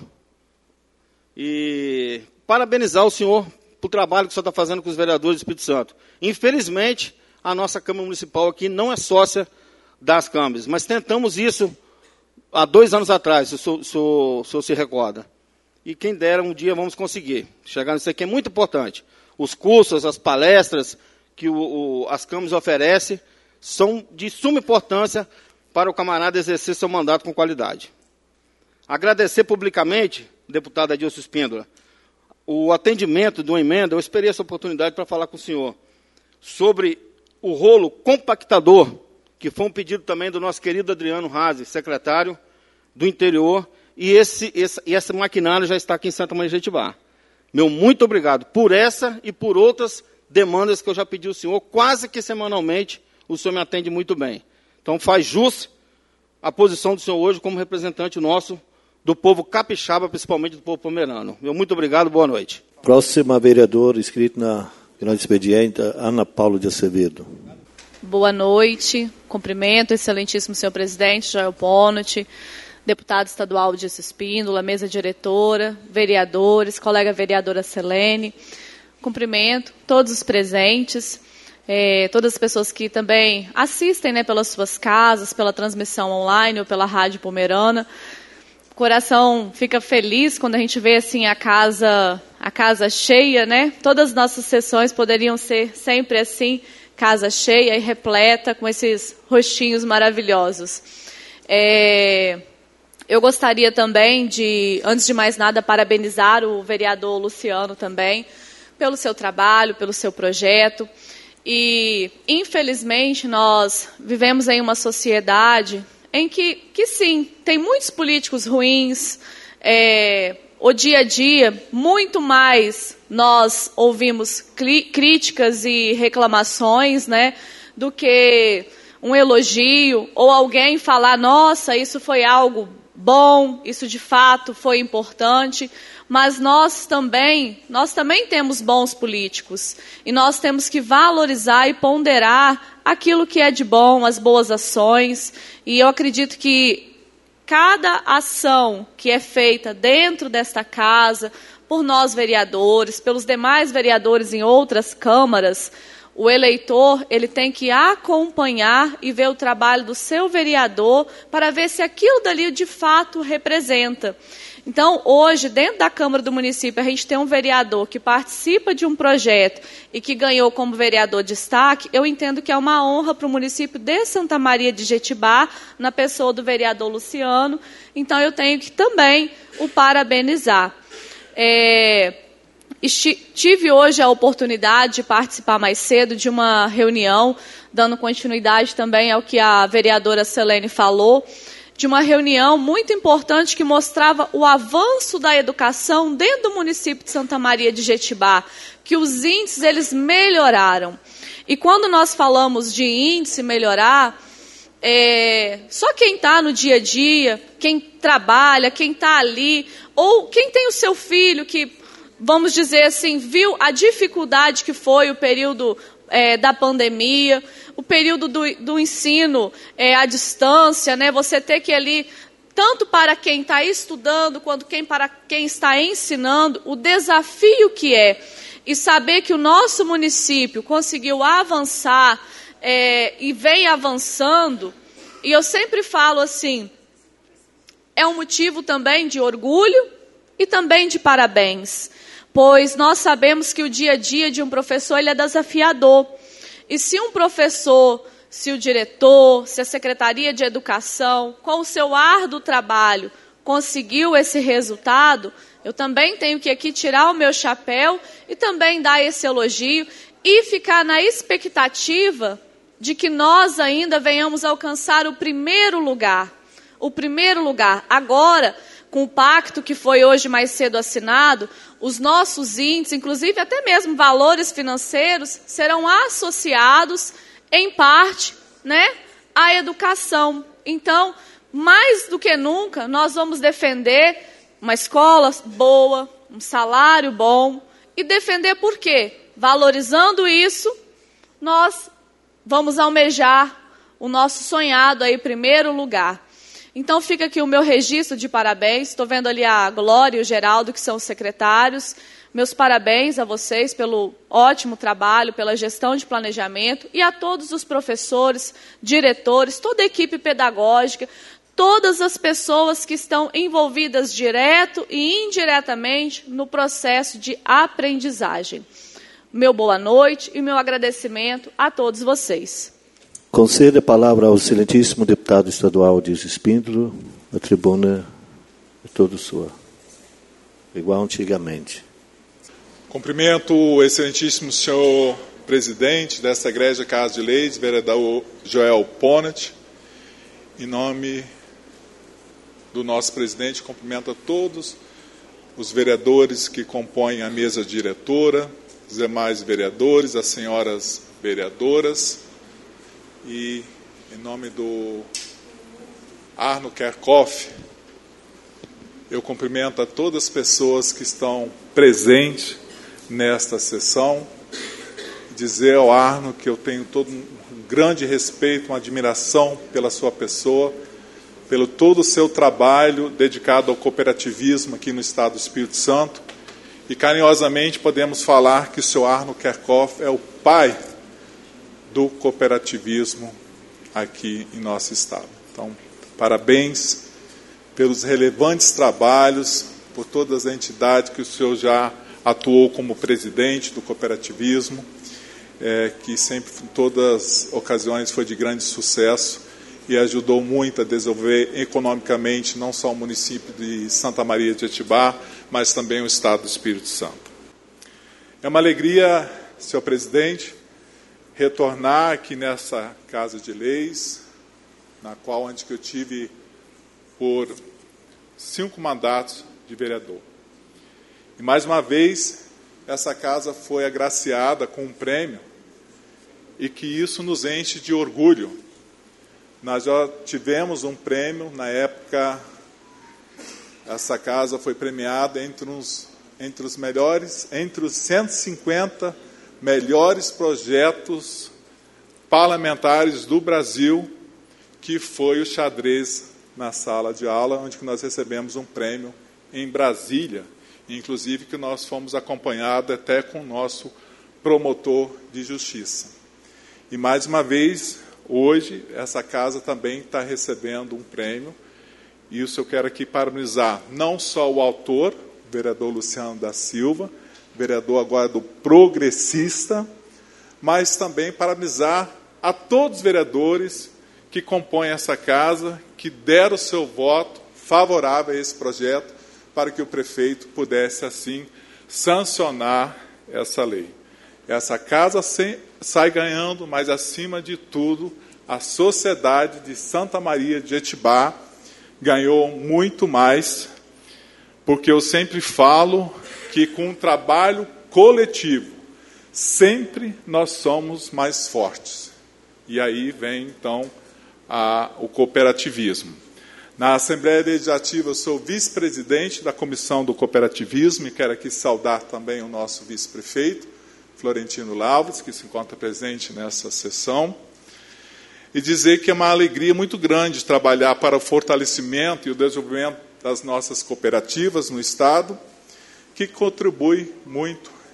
E parabenizar o senhor pelo trabalho que o senhor está fazendo com os vereadores do Espírito Santo. Infelizmente, a nossa Câmara Municipal aqui não é sócia das câmaras, mas tentamos isso há dois anos atrás, se o senhor, se o senhor se recorda. E quem dera um dia vamos conseguir. Chegar nisso aqui é muito importante. Os cursos, as palestras que o, o, as câmaras oferecem são de suma importância para o camarada exercer seu mandato com qualidade. Agradecer publicamente, deputado Adilson Espíndola, o atendimento de uma emenda. Eu esperei essa oportunidade para falar com o senhor sobre o rolo compactador, que foi um pedido também do nosso querido Adriano Razi, secretário do Interior, e esse, esse, esse maquinário já está aqui em Santa Maria de Jetibá. Meu muito obrigado por essa e por outras demandas que eu já pedi ao senhor, quase que semanalmente o senhor me atende muito bem. Então faz jus a posição do senhor hoje como representante nosso do povo capixaba, principalmente do povo pomerano. Meu muito obrigado, boa noite. Próxima vereadora inscrita na final de expediente, Ana Paula de Acevedo. Boa noite, cumprimento, excelentíssimo senhor presidente, Joel Ponte, deputado estadual Adilson Espíndola, mesa diretora, vereadores, colega vereadora Selene, cumprimento todos os presentes, eh, todas as pessoas que também assistem, né, pelas suas casas, pela transmissão online ou pela rádio pomerana. O coração fica feliz quando a gente vê assim a casa, a casa cheia, né? Todas as nossas sessões poderiam ser sempre assim, casa cheia e repleta com esses rostinhos maravilhosos. É, eu gostaria também de, antes de mais nada, parabenizar o vereador Luciano também pelo seu trabalho, pelo seu projeto. E, infelizmente, nós vivemos em uma sociedade em que, que sim, tem muitos políticos ruins, é, o dia a dia, muito mais nós ouvimos críticas e reclamações, né, do que um elogio, ou alguém falar, nossa, isso foi algo bom, isso de fato foi importante, mas nós também, nós também temos bons políticos, e nós temos que valorizar e ponderar aquilo que é de bom, as boas ações, e eu acredito que cada ação que é feita dentro desta casa, por nós vereadores, pelos demais vereadores em outras câmaras, o eleitor ele tem que acompanhar e ver o trabalho do seu vereador para ver se aquilo dali de fato representa. Então, hoje, dentro da Câmara do município, a gente tem um vereador que participa de um projeto e que ganhou como vereador destaque. Eu entendo que é uma honra para o município de Santa Maria de Jetibá, na pessoa do vereador Luciano. Então, eu tenho que também o parabenizar. É, tive hoje a oportunidade de participar mais cedo de uma reunião, dando continuidade também ao que a vereadora Selene falou, de uma reunião muito importante que mostrava o avanço da educação dentro do município de Santa Maria de Jetibá, que os índices eles melhoraram. E quando nós falamos de índice melhorar, é, só quem está no dia a dia, quem trabalha, quem está ali, ou quem tem o seu filho que, vamos dizer assim, viu a dificuldade que foi o período é, da pandemia, o período do, do ensino é, à distância, né? Você ter que ali, tanto para quem está estudando, quanto quem, para quem está ensinando, o desafio que é. e saber que o nosso município conseguiu avançar é, e vem avançando, e eu sempre falo assim, é um motivo também de orgulho e também de parabéns, pois nós sabemos que o dia a dia de um professor ele é desafiador. E se um professor, se o diretor, se a Secretaria de Educação, com o seu árduo trabalho, conseguiu esse resultado, eu também tenho que aqui tirar o meu chapéu e também dar esse elogio e ficar na expectativa de que nós ainda venhamos alcançar o primeiro lugar. O primeiro lugar. Agora, com o pacto que foi hoje mais cedo assinado, os nossos índices, inclusive até mesmo valores financeiros, serão associados, em parte, né, à educação. Então, mais do que nunca, nós vamos defender uma escola boa, um salário bom, e defender por quê? Valorizando isso, nós vamos almejar o nosso sonhado aí, primeiro lugar. Então, fica aqui o meu registro de parabéns. Estou vendo ali a Glória e o Geraldo, que são os secretários. Meus parabéns a vocês pelo ótimo trabalho, pela gestão de planejamento, e a todos os professores, diretores, toda a equipe pedagógica, todas as pessoas que estão envolvidas direto e indiretamente no processo de aprendizagem. Meu boa noite e meu agradecimento a todos vocês. Concede a palavra ao excelentíssimo deputado estadual Adilson Espíndola. A tribuna é toda sua, igual antigamente. Cumprimento o excelentíssimo senhor presidente desta Egrégia Casa de Leis, vereador Joel Ponet. Em nome do nosso presidente, cumprimento a todos os vereadores que compõem a mesa diretora, os demais vereadores, as senhoras vereadoras. E, em nome do Arno Kerkhoff, eu cumprimento a todas as pessoas que estão presentes nesta sessão. Dizer ao Arno que eu tenho todo um grande respeito, uma admiração pela sua pessoa, pelo todo o seu trabalho dedicado ao cooperativismo aqui no Estado do Espírito Santo. E, carinhosamente, podemos falar que o senhor Arno Kerkhoff é o pai do cooperativismo aqui em nosso estado. Então, parabéns pelos relevantes trabalhos, por todas as entidades que o senhor já atuou como presidente do cooperativismo, é, que sempre, em todas as ocasiões, foi de grande sucesso e ajudou muito a desenvolver economicamente não só o município de Santa Maria de Jetibá, mas também o estado do Espírito Santo. É uma alegria, senhor presidente, retornar aqui nessa Casa de Leis, na qual onde que eu tive por cinco mandatos de vereador. E mais uma vez, essa casa foi agraciada com um prêmio e que isso nos enche de orgulho. Nós já tivemos um prêmio, na época, essa casa foi premiada entre, uns, entre os melhores, entre os cento e cinquenta melhores projetos parlamentares do Brasil, que foi o xadrez na sala de aula, onde nós recebemos um prêmio em Brasília, inclusive que nós fomos acompanhados até com o nosso promotor de justiça. E, mais uma vez, hoje, essa casa também está recebendo um prêmio, e isso eu quero aqui parabenizar não só o autor, o vereador Luciano da Silva, vereador agora do Progressista, mas também parabenizar a todos os vereadores que compõem essa casa, que deram o seu voto favorável a esse projeto, para que o prefeito pudesse, assim, sancionar essa lei. Essa casa sai ganhando, mas, acima de tudo, a sociedade de Santa Maria de Jetibá ganhou muito mais, porque eu sempre falo que com um trabalho coletivo, sempre nós somos mais fortes. E aí vem, então, a, o cooperativismo. Na Assembleia Legislativa, eu sou vice-presidente da Comissão do Cooperativismo, e quero aqui saudar também o nosso vice-prefeito, Florentino Lavras, que se encontra presente nessa sessão, e dizer que é uma alegria muito grande trabalhar para o fortalecimento e o desenvolvimento das nossas cooperativas no Estado, que contribui muito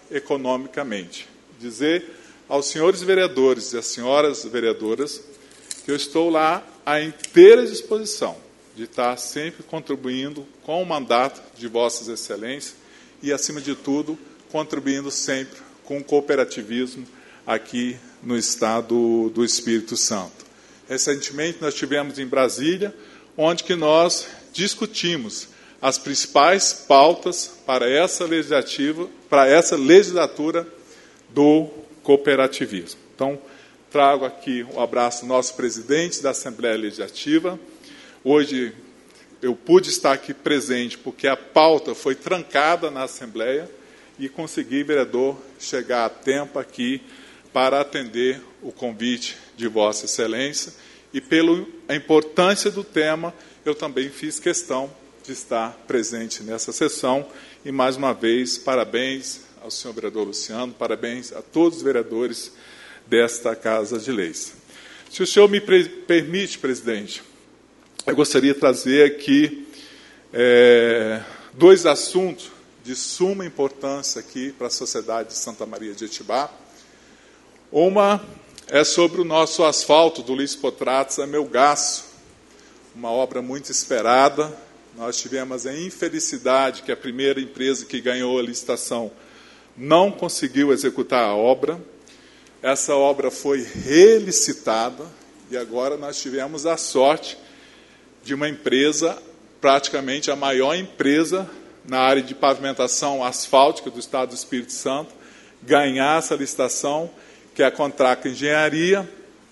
economicamente. Dizer aos senhores vereadores e às senhoras vereadoras que eu estou lá à inteira disposição de estar sempre contribuindo com o mandato de Vossas Excelências e, acima de tudo, contribuindo sempre com o cooperativismo aqui no Estado do Espírito Santo. Recentemente, nós tivemos em Brasília, onde que nós discutimos as principais pautas para essa legislativa, para essa legislatura do cooperativismo. Então, trago aqui o abraço do nosso presidente da Assembleia Legislativa. Hoje eu pude estar aqui presente porque a pauta foi trancada na Assembleia e consegui, vereador, chegar a tempo aqui para atender o convite de Vossa Excelência. E pela importância do tema, eu também fiz questão de estar presente nessa sessão. E, mais uma vez, parabéns ao senhor vereador Luciano, parabéns a todos os vereadores desta Casa de Leis. Se o senhor me permite, presidente, eu gostaria de trazer aqui é, dois assuntos de suma importância aqui para a sociedade de Santa Maria de Etibá. Uma é sobre o nosso asfalto do Luiz Potrates a Melgaço, uma obra muito esperada. Nós tivemos a infelicidade que a primeira empresa que ganhou a licitação não conseguiu executar a obra. Essa obra foi relicitada e agora nós tivemos a sorte de uma empresa, praticamente a maior empresa na área de pavimentação asfáltica do Estado do Espírito Santo, ganhar essa licitação, que é a Contraca Engenharia.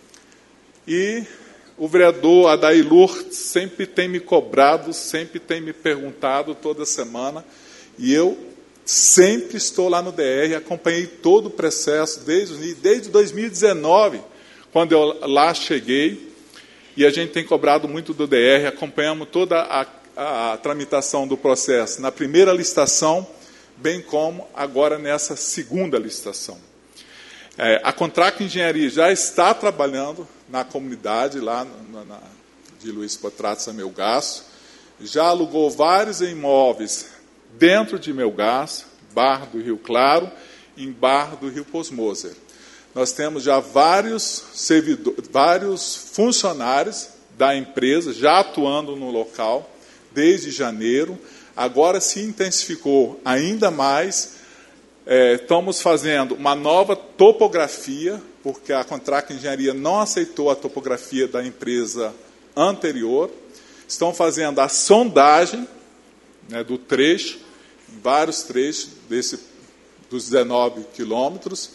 E o vereador Adair Lourdes sempre tem me cobrado, sempre tem me perguntado toda semana, e eu sempre estou lá no D R, acompanhei todo o processo desde, desde dois mil e dezenove, quando eu lá cheguei, e a gente tem cobrado muito do D R, acompanhamos toda a, a, a tramitação do processo na primeira licitação, bem como agora nessa segunda licitação. É, a Contraca Engenharia já está trabalhando na comunidade lá na, na, de Luiz Potrates a Melgaço, já alugou vários imóveis dentro de Melgaço, Barra do Rio Claro, em Barra do Rio Posmoser. Nós temos já vários servidores, vários funcionários da empresa já atuando no local desde janeiro. Agora se intensificou ainda mais. É, estamos fazendo uma nova topografia, porque a Contraca Engenharia não aceitou a topografia da empresa anterior. Estão fazendo a sondagem, né, do trecho, vários trechos desse, dos dezenove quilômetros.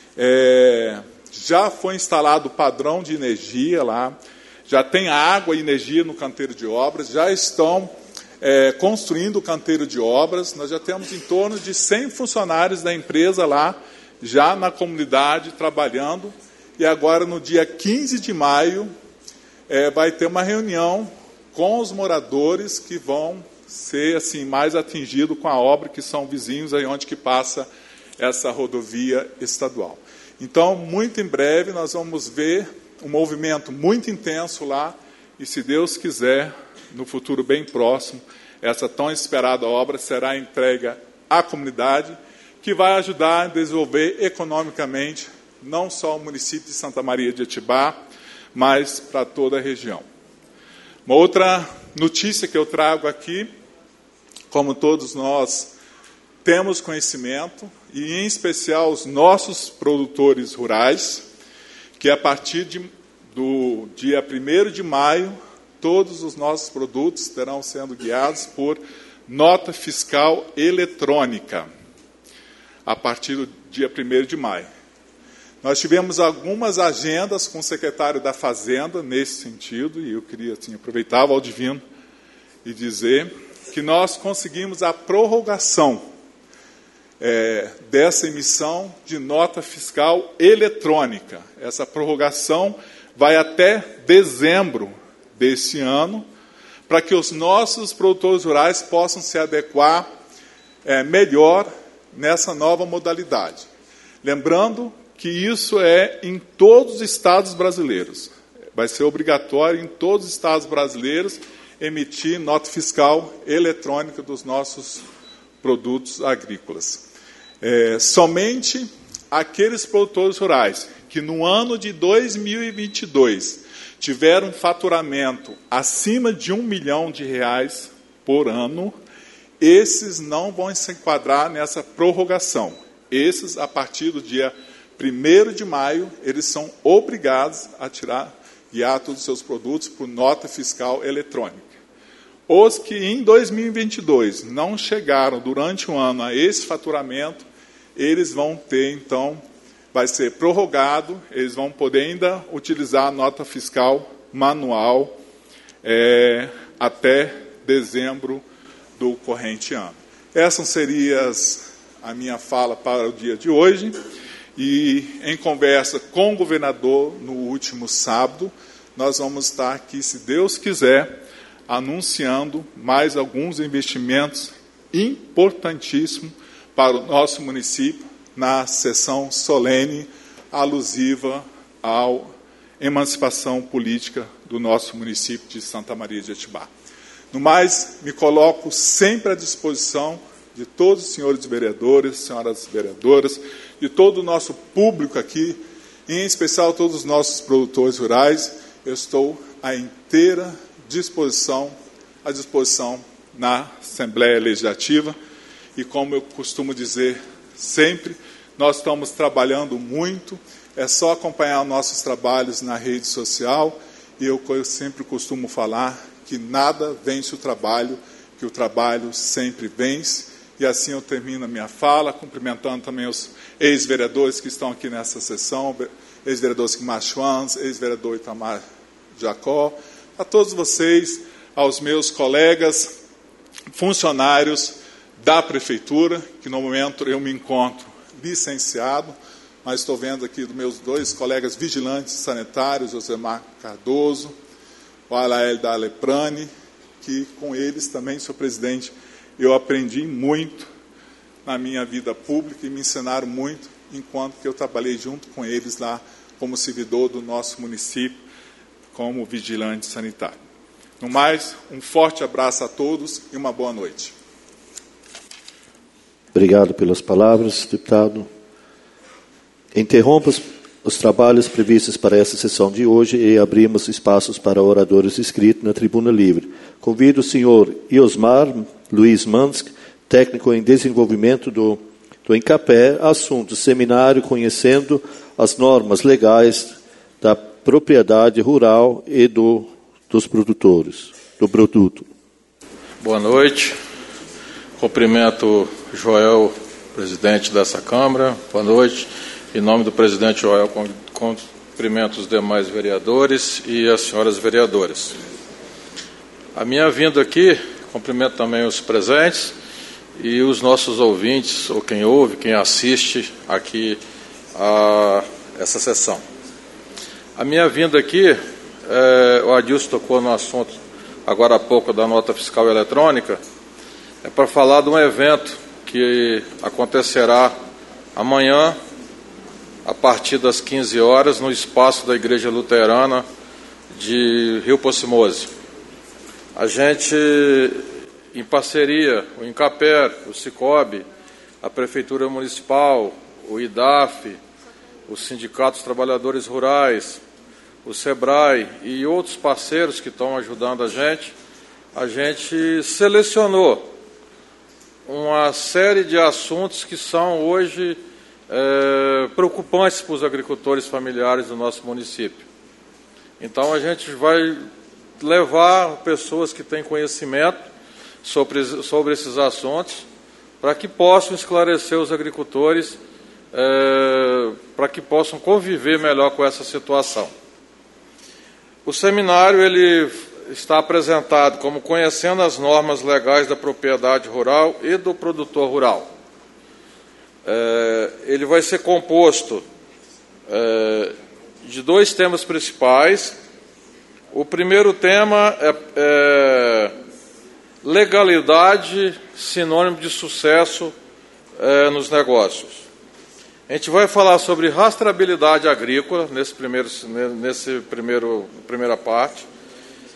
É, já foi instalado o padrão de energia lá, já tem água e energia no canteiro de obras, já estão é, construindo o canteiro de obras. Nós já temos em torno de cem funcionários da empresa lá, já na comunidade, trabalhando. E agora, no dia quinze de maio, é, vai ter uma reunião com os moradores que vão ser assim, mais atingidos com a obra, que são vizinhos aí onde que passa essa rodovia estadual. Então, muito em breve, nós vamos ver um movimento muito intenso lá, e, se Deus quiser, no futuro bem próximo, essa tão esperada obra será entregue à comunidade, que vai ajudar a desenvolver economicamente não só o município de Santa Maria de Etibá, mas para toda a região. Uma outra notícia que eu trago aqui, como todos nós temos conhecimento, e em especial os nossos produtores rurais, que a partir de, do dia primeiro de maio, todos os nossos produtos terão sendo guiados por nota fiscal eletrônica, a partir do dia primeiro de maio. Nós tivemos algumas agendas com o secretário da Fazenda nesse sentido, e eu queria assim, aproveitar o Aldivino e dizer que nós conseguimos a prorrogação é, dessa emissão de nota fiscal eletrônica. Essa prorrogação vai até dezembro desse ano, para que os nossos produtores rurais possam se adequar é, melhor nessa nova modalidade. Lembrando que isso é em todos os estados brasileiros. Vai ser obrigatório em todos os estados brasileiros emitir nota fiscal eletrônica dos nossos produtos agrícolas. É, somente aqueles produtores rurais que no ano de dois mil e vinte e dois tiveram um faturamento acima de um milhão de reais por ano, esses não vão se enquadrar nessa prorrogação. Esses, a partir do dia primeiro de maio, eles são obrigados a tirar, guiar todos os seus produtos por nota fiscal eletrônica. Os que em dois mil e vinte e dois não chegaram durante o ano a esse faturamento, eles vão ter, então, vai ser prorrogado, eles vão poder ainda utilizar a nota fiscal manual é, até dezembro do corrente ano. Essas seriam a minha fala para o dia de hoje. E em conversa com o governador no último sábado, nós vamos estar aqui, se Deus quiser, anunciando mais alguns investimentos importantíssimos para o nosso município na sessão solene alusiva à emancipação política do nosso município de Santa Maria de Jetibá. No mais, me coloco sempre à disposição de todos os senhores vereadores, senhoras vereadoras, de todo o nosso público aqui, em especial todos os nossos produtores rurais. Eu estou à inteira disposição, à disposição na Assembleia Legislativa. E como eu costumo dizer sempre, nós estamos trabalhando muito, é só acompanhar nossos trabalhos na rede social, e eu sempre costumo falar que nada vence o trabalho, que o trabalho sempre vence. E assim eu termino a minha fala, cumprimentando também os ex-vereadores que estão aqui nessa sessão, ex-vereador Sigmar Schwanz, ex-vereador Itamar Jacó, a todos vocês, aos meus colegas, funcionários da Prefeitura, que no momento eu me encontro licenciado, mas estou vendo aqui dos meus dois colegas vigilantes sanitários, Josemar Cardoso, o Alael da Aleprane, que com eles também, senhor presidente, eu aprendi muito na minha vida pública e me ensinaram muito enquanto que eu trabalhei junto com eles lá como servidor do nosso município, como vigilante sanitário. No mais, um forte abraço a todos e uma boa noite. Obrigado pelas palavras, deputado. Interrompa os trabalhos previstos para essa sessão de hoje e abrimos espaços para oradores inscritos na tribuna livre. Convido o senhor Iosmar Luiz Mansk, técnico em desenvolvimento do, do Incapé, assunto seminário conhecendo as normas legais da propriedade rural e do, dos produtores, do produto. Boa noite. Cumprimento Joel, presidente dessa Câmara. Boa noite. Em nome do presidente Joel, cumprimento os demais vereadores e as senhoras vereadoras. A minha vinda aqui, cumprimento também os presentes e os nossos ouvintes, ou quem ouve, quem assiste aqui a essa sessão. A minha vinda aqui, é, o Adilson tocou no assunto agora há pouco da nota fiscal eletrônica, é para falar de um evento que acontecerá amanhã, a partir das quinze horas, no espaço da Igreja Luterana de Rio Poçimoso. A gente, em parceria, o Incaper, o Cicobi, a Prefeitura Municipal, o I D A F, os Sindicatos Trabalhadores Rurais, o SEBRAE e outros parceiros que estão ajudando a gente, a gente selecionou uma série de assuntos que são hoje é, preocupantes para os agricultores familiares do nosso município. Então, a gente vai levar pessoas que têm conhecimento sobre, sobre esses assuntos para que possam esclarecer os agricultores, é, para que possam conviver melhor com essa situação. O seminário ele está apresentado como conhecendo as normas legais da propriedade rural e do produtor rural. É, ele vai ser composto é, de dois temas principais. O primeiro tema é, é legalidade, sinônimo de sucesso é, nos negócios. A gente vai falar sobre rastreabilidade agrícola nesse primeiro, nesse primeiro primeira parte.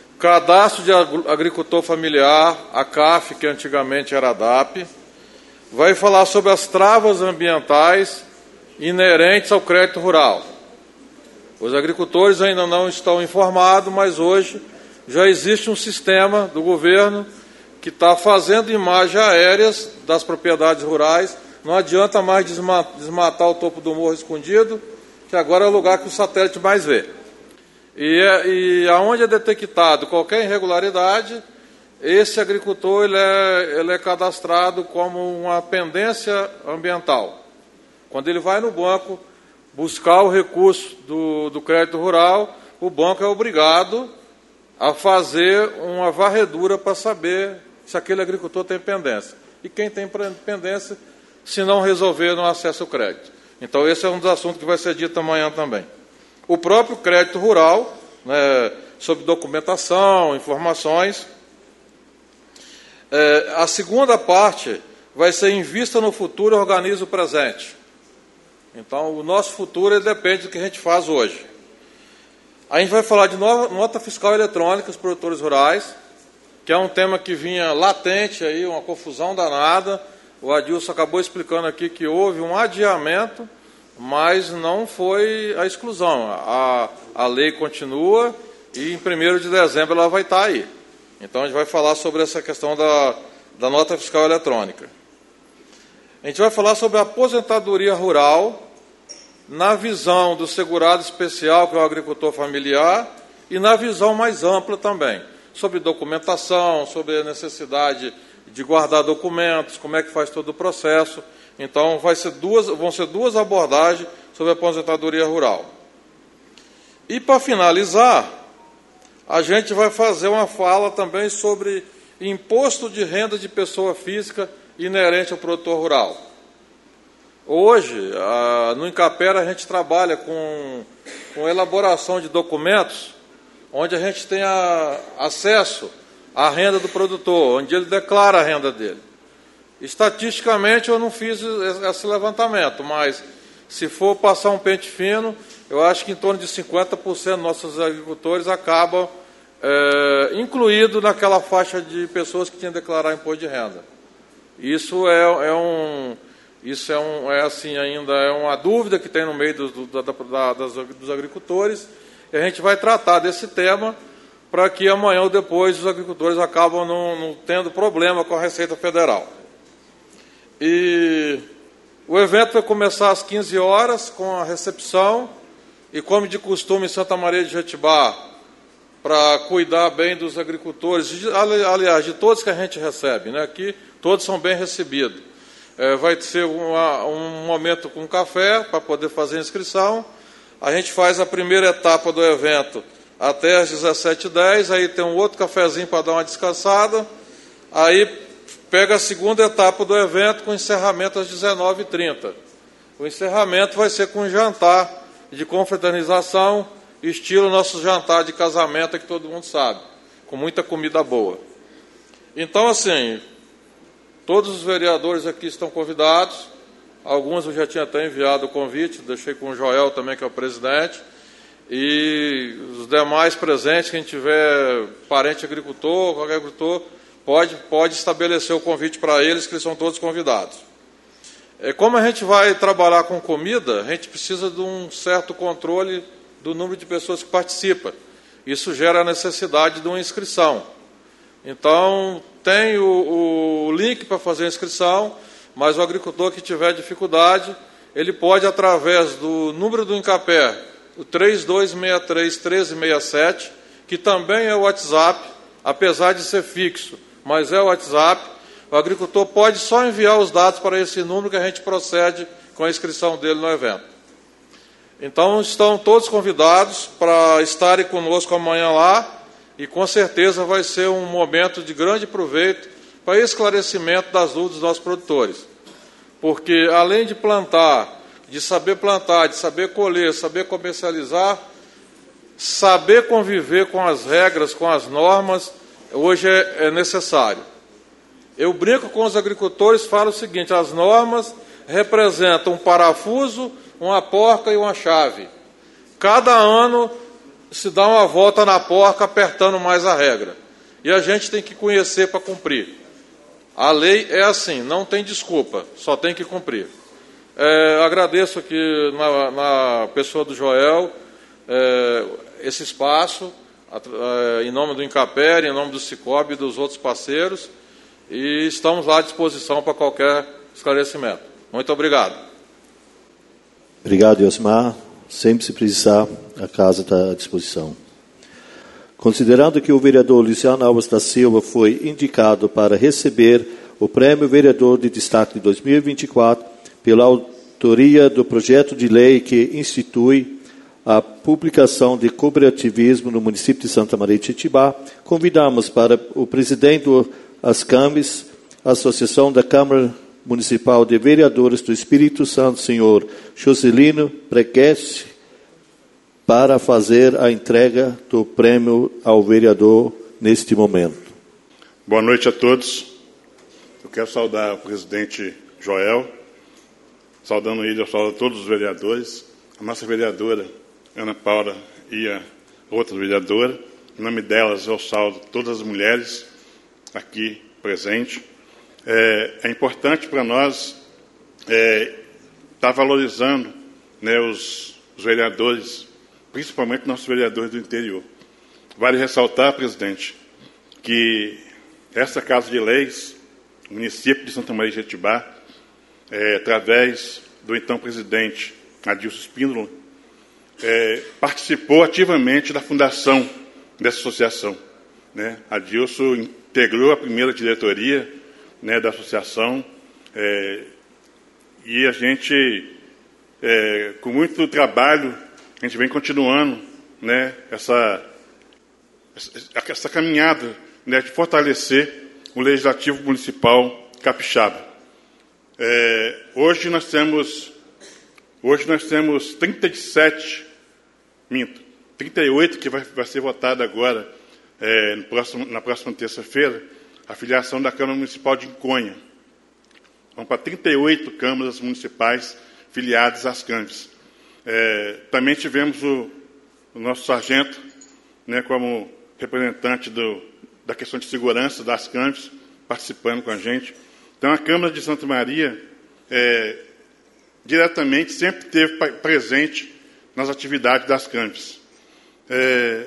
Cadastro de agricultor familiar, a C A F, que antigamente era a D A P. vai falar sobre as travas ambientais inerentes ao crédito rural. Os agricultores ainda não estão informados, mas hoje já existe um sistema do governo que está fazendo imagens aéreas das propriedades rurais. Não adianta mais desmatar o topo do morro escondido, que agora é o lugar que o satélite mais vê. E, é, e aonde é detectado qualquer irregularidade, esse agricultor ele é, ele é cadastrado como uma pendência ambiental. Quando ele vai no banco buscar o recurso do, do crédito rural, o banco é obrigado a fazer uma varredura para saber se aquele agricultor tem pendência. E quem tem pendência, se não resolver, não acessa o crédito. Então, esse é um dos assuntos que vai ser dito amanhã também. O próprio crédito rural, né, sobre documentação, informações. É, a segunda parte vai ser invista no futuro e organiza o presente. Então, o nosso futuro ele depende do que a gente faz hoje. A gente vai falar de nota fiscal eletrônica dos produtores rurais, que é um tema que vinha latente, aí, uma confusão danada. O Adilson acabou explicando aqui que houve um adiamento, mas não foi a exclusão. A, a lei continua e em primeiro de dezembro ela vai estar aí. Então, a gente vai falar sobre essa questão da, da nota fiscal eletrônica. A gente vai falar sobre a aposentadoria rural na visão do segurado especial, que é o agricultor familiar, e na visão mais ampla também, sobre documentação, sobre a necessidade de guardar documentos, como é que faz todo o processo. Então, vai ser duas, vão ser duas abordagens sobre a aposentadoria rural. E, para finalizar, a gente vai fazer uma fala também sobre imposto de renda de pessoa física inerente ao produtor rural. Hoje, no Incapera, a gente trabalha com, com elaboração de documentos, onde a gente tem a, acesso à renda do produtor, onde ele declara a renda dele. Estatisticamente, eu não fiz esse levantamento, mas se for passar um pente fino, eu acho que em torno de cinquenta por cento dos nossos agricultores acabam é, incluídos naquela faixa de pessoas que tinham que declarar imposto de renda. Isso é, é um... Isso é, um, é assim, ainda é uma dúvida que tem no meio do, do, da, da, das, dos agricultores, e a gente vai tratar desse tema para que amanhã ou depois os agricultores acabam não, não tendo problema com a Receita Federal. E o evento vai começar às quinze horas com a recepção, e como de costume em Santa Maria de Jetibá, para cuidar bem dos agricultores, aliás, de todos que a gente recebe, né? Aqui todos são bem recebidos. É, vai ser uma, um momento com café para poder fazer a inscrição. A gente faz a primeira etapa do evento até às dezessete e dez, aí tem um outro cafezinho para dar uma descansada, aí pega a segunda etapa do evento com encerramento às dezenove e trinta. O encerramento vai ser com um jantar de confraternização, estilo nosso jantar de casamento, que todo mundo sabe, com muita comida boa. Então, assim... Todos os vereadores aqui estão convidados, alguns eu já tinha até enviado o convite, deixei com o Joel também, que é o presidente, e os demais presentes, quem tiver parente agricultor, qualquer agricultor, pode, pode estabelecer o convite para eles, que eles são todos convidados. É, como a gente vai trabalhar com comida, a gente precisa de um certo controle do número de pessoas que participam. Isso gera a necessidade de uma inscrição. Então, tem o, o link para fazer a inscrição, mas o agricultor que tiver dificuldade, ele pode, através do número do Incapé, o três dois seis três, um três seis sete, que também é o WhatsApp, apesar de ser fixo, mas é o WhatsApp, o agricultor pode só enviar os dados para esse número que a gente procede com a inscrição dele no evento. Então, estão todos convidados para estarem conosco amanhã lá, e com certeza vai ser um momento de grande proveito para esclarecimento das dúvidas dos nossos produtores. Porque, além de plantar, de saber plantar, de saber colher, saber comercializar, saber conviver com as regras, com as normas, hoje é, é necessário. Eu brinco com os agricultores, falo o seguinte: as normas representam um parafuso, uma porca e uma chave. Cada ano se dá uma volta na porca apertando mais a regra. E a gente tem que conhecer para cumprir. A lei é assim, não tem desculpa, só tem que cumprir. É, agradeço aqui, na, na pessoa do Joel, é, esse espaço, é, em nome do Incapere, em nome do Cicobi e dos outros parceiros, e estamos lá à disposição para qualquer esclarecimento. Muito obrigado. Obrigado, Iosmar. Sempre se precisar, a casa está à disposição. Considerando que o vereador Luciano Alves da Silva foi indicado para receber o Prêmio Vereador de Destaque de dois mil e vinte e quatro pela autoria do projeto de lei que institui a publicação de cooperativismo no município de Santa Maria de Jetibá, convidamos para o presidente do ASCAMES, Associação da Câmara Municipal de Vereadores do Espírito Santo, senhor Joselino Pregueste, para fazer a entrega do prêmio ao vereador neste momento. Boa noite a todos. Eu quero saudar o presidente Joel, saudando ele, eu saudar todos os vereadores, a nossa vereadora Ana Paula e a outra vereadora. Em nome delas, eu saldo todas as mulheres aqui presentes. É, é importante para nós é, estar valorizando, né, os, os vereadores, principalmente nossos vereadores do interior. Vale ressaltar, presidente, que essa Casa de Leis, o município de Santa Maria de Jetibá, é, através do então presidente Adilson Espíndola, é, participou ativamente da fundação dessa associação. Né? Adilson integrou a primeira diretoria, né, da associação, é, e a gente, é, com muito trabalho, a gente vem continuando, né, essa, essa, essa caminhada, né, de fortalecer o Legislativo Municipal capixaba. É, hoje nós temos, hoje nós temos trinta e sete, minto, trinta e oito que vai, vai ser votado agora, é, no próximo, na próxima terça-feira, a filiação da Câmara Municipal de Inconha. Vamos para trinta e oito câmaras municipais filiadas às CAMES. É, também tivemos o, o nosso sargento, né, como representante do, da questão de segurança das CAMES, participando com a gente. Então, a Câmara de Santa Maria, é, diretamente, sempre esteve presente nas atividades das CAMES. É,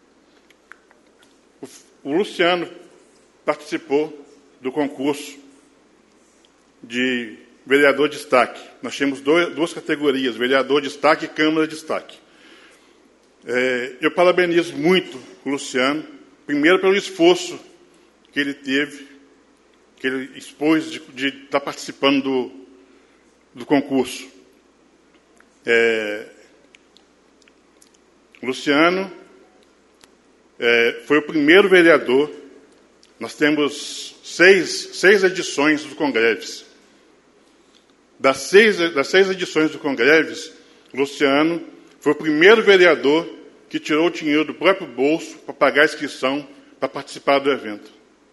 o, o Luciano participou do concurso de vereador de destaque. Nós tínhamos dois, duas categorias, vereador de destaque e Câmara de destaque. É, eu parabenizo muito o Luciano, primeiro pelo esforço que ele teve, que ele expôs de, de estar participando do, do concurso. É, o Luciano é, foi o primeiro vereador. Nós temos seis, seis edições do Congreves. Das seis, das seis edições do Congreves, Luciano foi o primeiro vereador que tirou o dinheiro do próprio bolso para pagar a inscrição para participar do evento.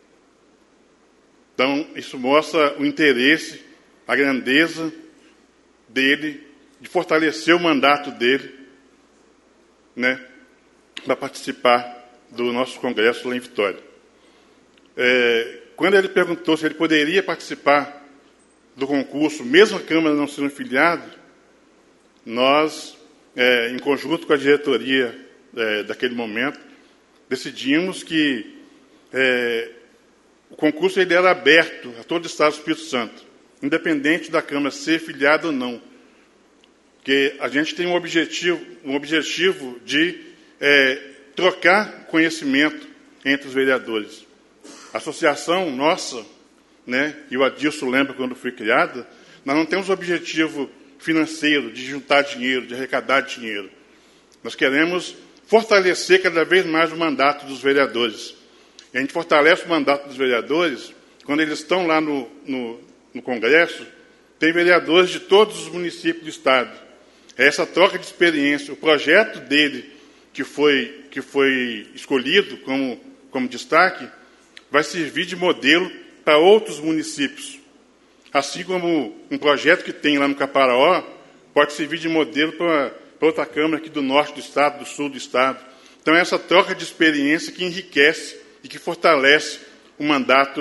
Então, isso mostra o interesse, a grandeza dele, de fortalecer o mandato dele, né, para participar do nosso congresso lá em Vitória. É, quando ele perguntou se ele poderia participar do concurso, mesmo a Câmara não sendo filiada, nós, é, em conjunto com a diretoria é, daquele momento, decidimos que é, o concurso ele era aberto a todo o Estado do Espírito Santo, independente da Câmara ser filiada ou não. Porque a gente tem um objetivo, um objetivo de é, trocar conhecimento entre os vereadores. A associação nossa, né, e o Adilson lembra quando foi criada, nós não temos o objetivo financeiro de juntar dinheiro, de arrecadar dinheiro. Nós queremos fortalecer cada vez mais o mandato dos vereadores. E a gente fortalece o mandato dos vereadores quando eles estão lá no, no, no Congresso, tem vereadores de todos os municípios do Estado. É essa troca de experiência, o projeto dele, que foi, que foi escolhido como, como destaque, vai servir de modelo para outros municípios. Assim como um projeto que tem lá no Caparaó pode servir de modelo para, para outra Câmara aqui do norte do Estado, do sul do Estado. Então, é essa troca de experiência que enriquece e que fortalece o mandato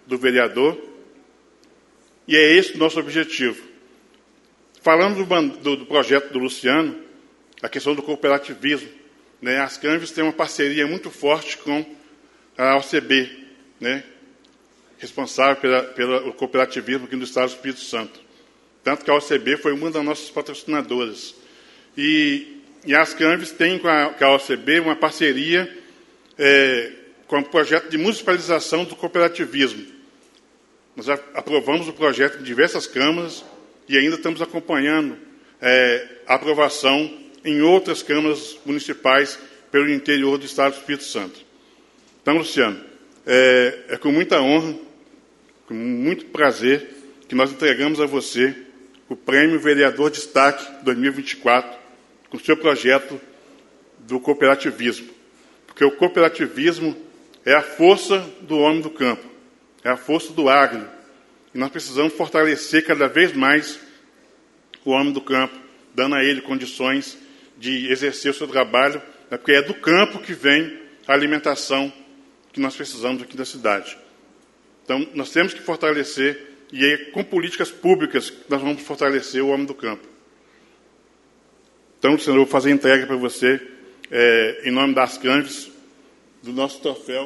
do vereador, e é esse o nosso objetivo. Falando do, do, do projeto do Luciano, a questão do cooperativismo, né, as Canves têm uma parceria muito forte com a O C B, né, responsável pela, pelo cooperativismo aqui no Estado do Espírito Santo. Tanto que a O C B foi uma das nossas patrocinadoras. E, e as Canves têm com a, com a O C B uma parceria é, com o projeto de municipalização do cooperativismo. Nós aprovamos o projeto em diversas câmaras e ainda estamos acompanhando é, a aprovação em outras câmaras municipais pelo interior do Estado do Espírito Santo. Então, Luciano, é, é com muita honra, com muito prazer, que nós entregamos a você o Prêmio Vereador Destaque dois mil e vinte e quatro, com o seu projeto do cooperativismo. Porque o cooperativismo é a força do homem do campo, é a força do agro. E nós precisamos fortalecer cada vez mais o homem do campo, dando a ele condições de exercer o seu trabalho, né, porque é do campo que vem a alimentação que nós precisamos aqui da cidade. Então, nós temos que fortalecer, e é com políticas públicas que nós vamos fortalecer o homem do campo. Então, senhor, eu vou fazer a entrega para você, é, em nome das Canves, do nosso troféu.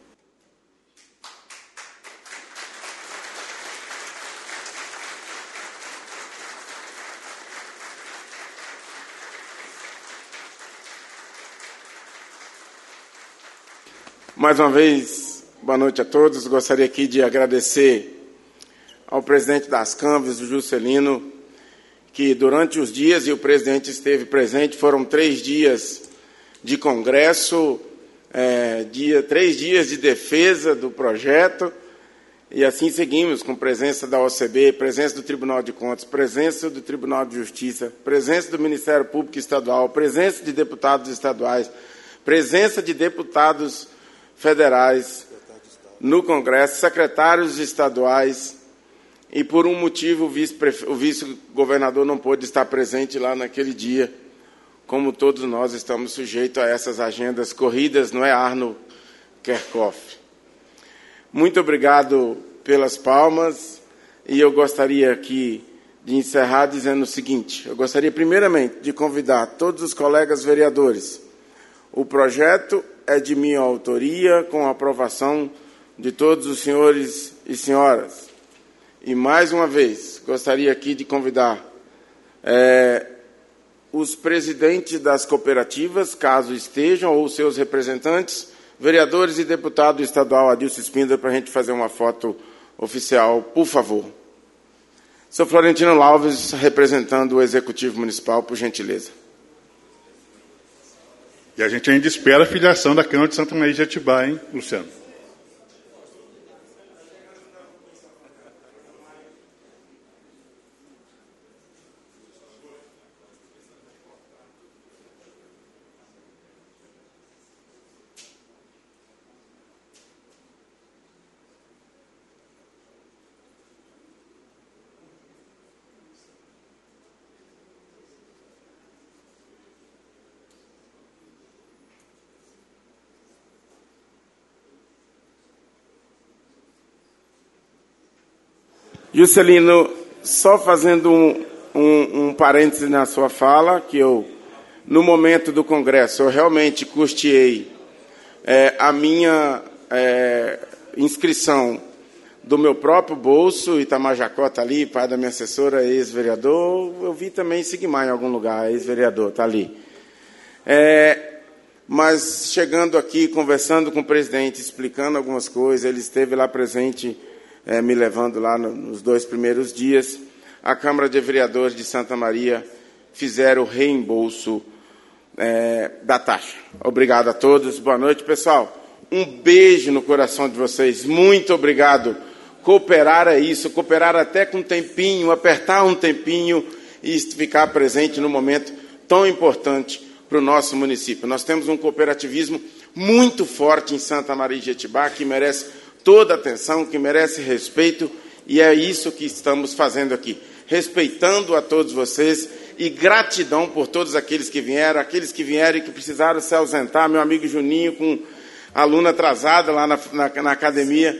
Mais uma vez, boa noite a todos. Gostaria aqui de agradecer ao presidente das Canves, o Juscelino, que durante os dias, e o presidente esteve presente, foram três dias de congresso, é, dia, três dias de defesa do projeto, e assim seguimos, com presença da O C B, presença do Tribunal de Contas, presença do Tribunal de Justiça, presença do Ministério Público Estadual, presença de deputados estaduais, presença de deputados federais no Congresso, secretários estaduais, e por um motivo o vice-governador não pôde estar presente lá naquele dia, como todos nós estamos sujeitos a essas agendas corridas, não é, Arno Kerkhoff? Muito obrigado pelas palmas, e eu gostaria aqui de encerrar dizendo o seguinte: eu gostaria primeiramente de convidar todos os colegas vereadores. O projeto é de minha autoria, com a aprovação de todos os senhores e senhoras. E, mais uma vez, gostaria aqui de convidar é, os presidentes das cooperativas, caso estejam, ou seus representantes, vereadores e deputado estadual Adilson Spindler, para a gente fazer uma foto oficial, por favor. Senhor Florentino Alves, representando o Executivo Municipal, por gentileza. E a gente ainda espera a filiação da Câmara de Santa Maria de Jetibá, hein, Luciano? Juscelino, só fazendo um, um, um parêntese na sua fala, que eu, no momento do Congresso, eu realmente custeei é, a minha é, inscrição do meu próprio bolso. Itamar Jacó está ali, pai da minha assessora, ex-vereador. Eu vi também Sigmar em algum lugar, ex-vereador, está ali. É, mas chegando aqui, conversando com o presidente, explicando algumas coisas, ele esteve lá presente, É, me levando lá no, nos dois primeiros dias. A Câmara de Vereadores de Santa Maria fizeram o reembolso é, da taxa. Obrigado a todos. Boa noite, pessoal. Um beijo no coração de vocês. Muito obrigado. Cooperar é isso, cooperar até com um tempinho, apertar um tempinho e ficar presente no momento tão importante para o nosso município. Nós temos um cooperativismo muito forte em Santa Maria de Jetibá, que merece toda a atenção, que merece respeito, e é isso que estamos fazendo aqui, respeitando a todos vocês, e gratidão por todos aqueles que vieram, aqueles que vieram e que precisaram se ausentar, meu amigo Juninho, com aluna atrasada lá na, na, na academia,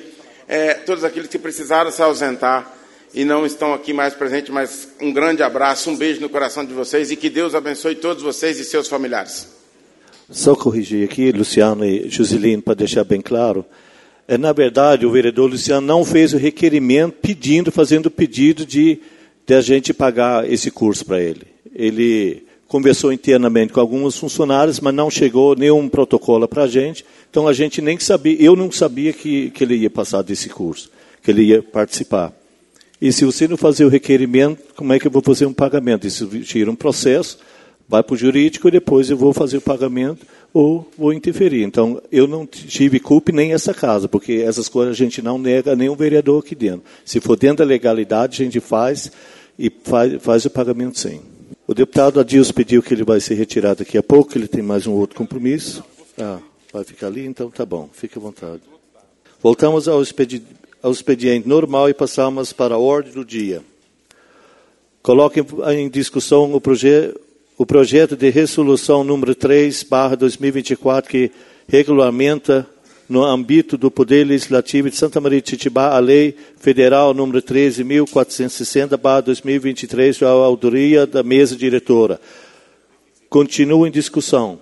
é, todos aqueles que precisaram se ausentar e não estão aqui mais presentes, mas um grande abraço, um beijo no coração de vocês e que Deus abençoe todos vocês e seus familiares. Só corrigir aqui, Luciano e Joselino, para deixar bem claro. É, na verdade, o vereador Luciano não fez o requerimento pedindo, fazendo o pedido de, de a gente pagar esse curso para ele. Ele conversou internamente com alguns funcionários, mas não chegou nenhum protocolo para a gente. Então, a gente nem sabia, eu não sabia que, que ele ia passar desse curso, que ele ia participar. E se você não fazer o requerimento, como é que eu vou fazer um pagamento? Isso tira um processo, vai para o jurídico e depois eu vou fazer o pagamento ou vou interferir. Então, eu não tive culpa nem essa casa, porque essas coisas a gente não nega a nenhum vereador aqui dentro. Se for dentro da legalidade, a gente faz e faz, faz o pagamento sim. O deputado Adilson pediu que ele vai ser retirado daqui a pouco, que ele tem mais um outro compromisso. Ah, vai ficar ali? Então tá bom, fique à vontade. Voltamos ao expediente, ao expediente normal e passamos para a ordem do dia. Coloque em discussão o projeto O projeto de resolução número três barra dois mil e vinte e quatro, que regulamenta, no âmbito do Poder Legislativo de Santa Maria de Ititibá, a Lei Federal número treze mil quatrocentos e sessenta barra dois mil e vinte e três, a autoria da mesa diretora. Continua em discussão.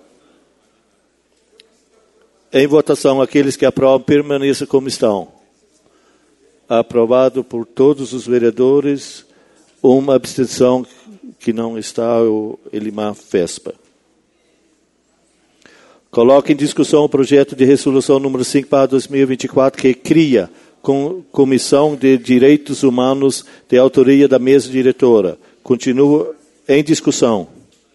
Em votação, aqueles que aprovam, permaneçam como estão. Aprovado por todos os vereadores, uma abstenção que não está, o Elimar Vespa. Coloque em discussão o projeto de resolução número cinco barra dois mil e vinte e quatro, que cria com Comissão de Direitos Humanos de autoria da mesa diretora. Continua em discussão.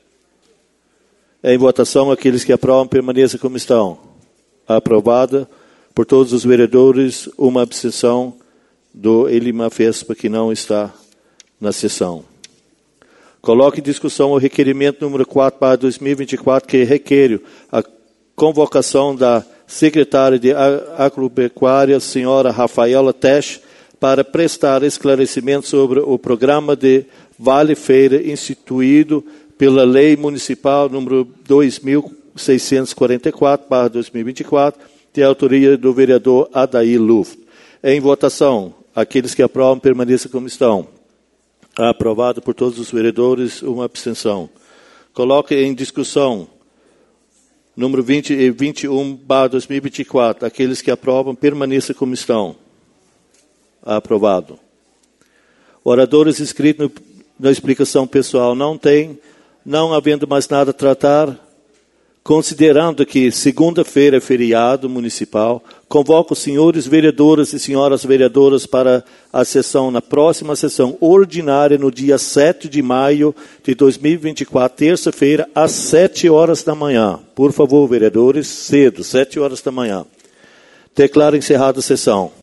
Em votação, aqueles que aprovam, permaneçam como estão. Aprovada por todos os vereadores, uma abstenção do Elimar Vespa, que não está na sessão. Coloque em discussão o requerimento número quatro barra dois mil e vinte e quatro, que requer a convocação da secretária de Agropecuária, senhora Rafaela Tesch, para prestar esclarecimento sobre o programa de Vale Feira instituído pela Lei Municipal número dois mil seiscentos e quarenta e quatro barra dois mil e vinte e quatro, de autoria do vereador Adair Luft. Em votação, aqueles que aprovam, permaneçam como estão. Aprovado por todos os vereadores, uma abstenção. Coloque em discussão, número vinte e vinte e um barra dois mil e vinte e quatro. Aqueles que aprovam, permaneçam como estão. Aprovado. Oradores inscritos no, na explicação pessoal não tem, não havendo mais nada a tratar, considerando que segunda-feira é feriado municipal, convoco os senhores vereadores e senhoras vereadoras para a sessão, na próxima sessão ordinária, no dia sete de maio de dois mil e vinte e quatro, terça-feira, às sete horas da manhã. Por favor, vereadores, cedo, sete horas da manhã. Declaro encerrada a sessão.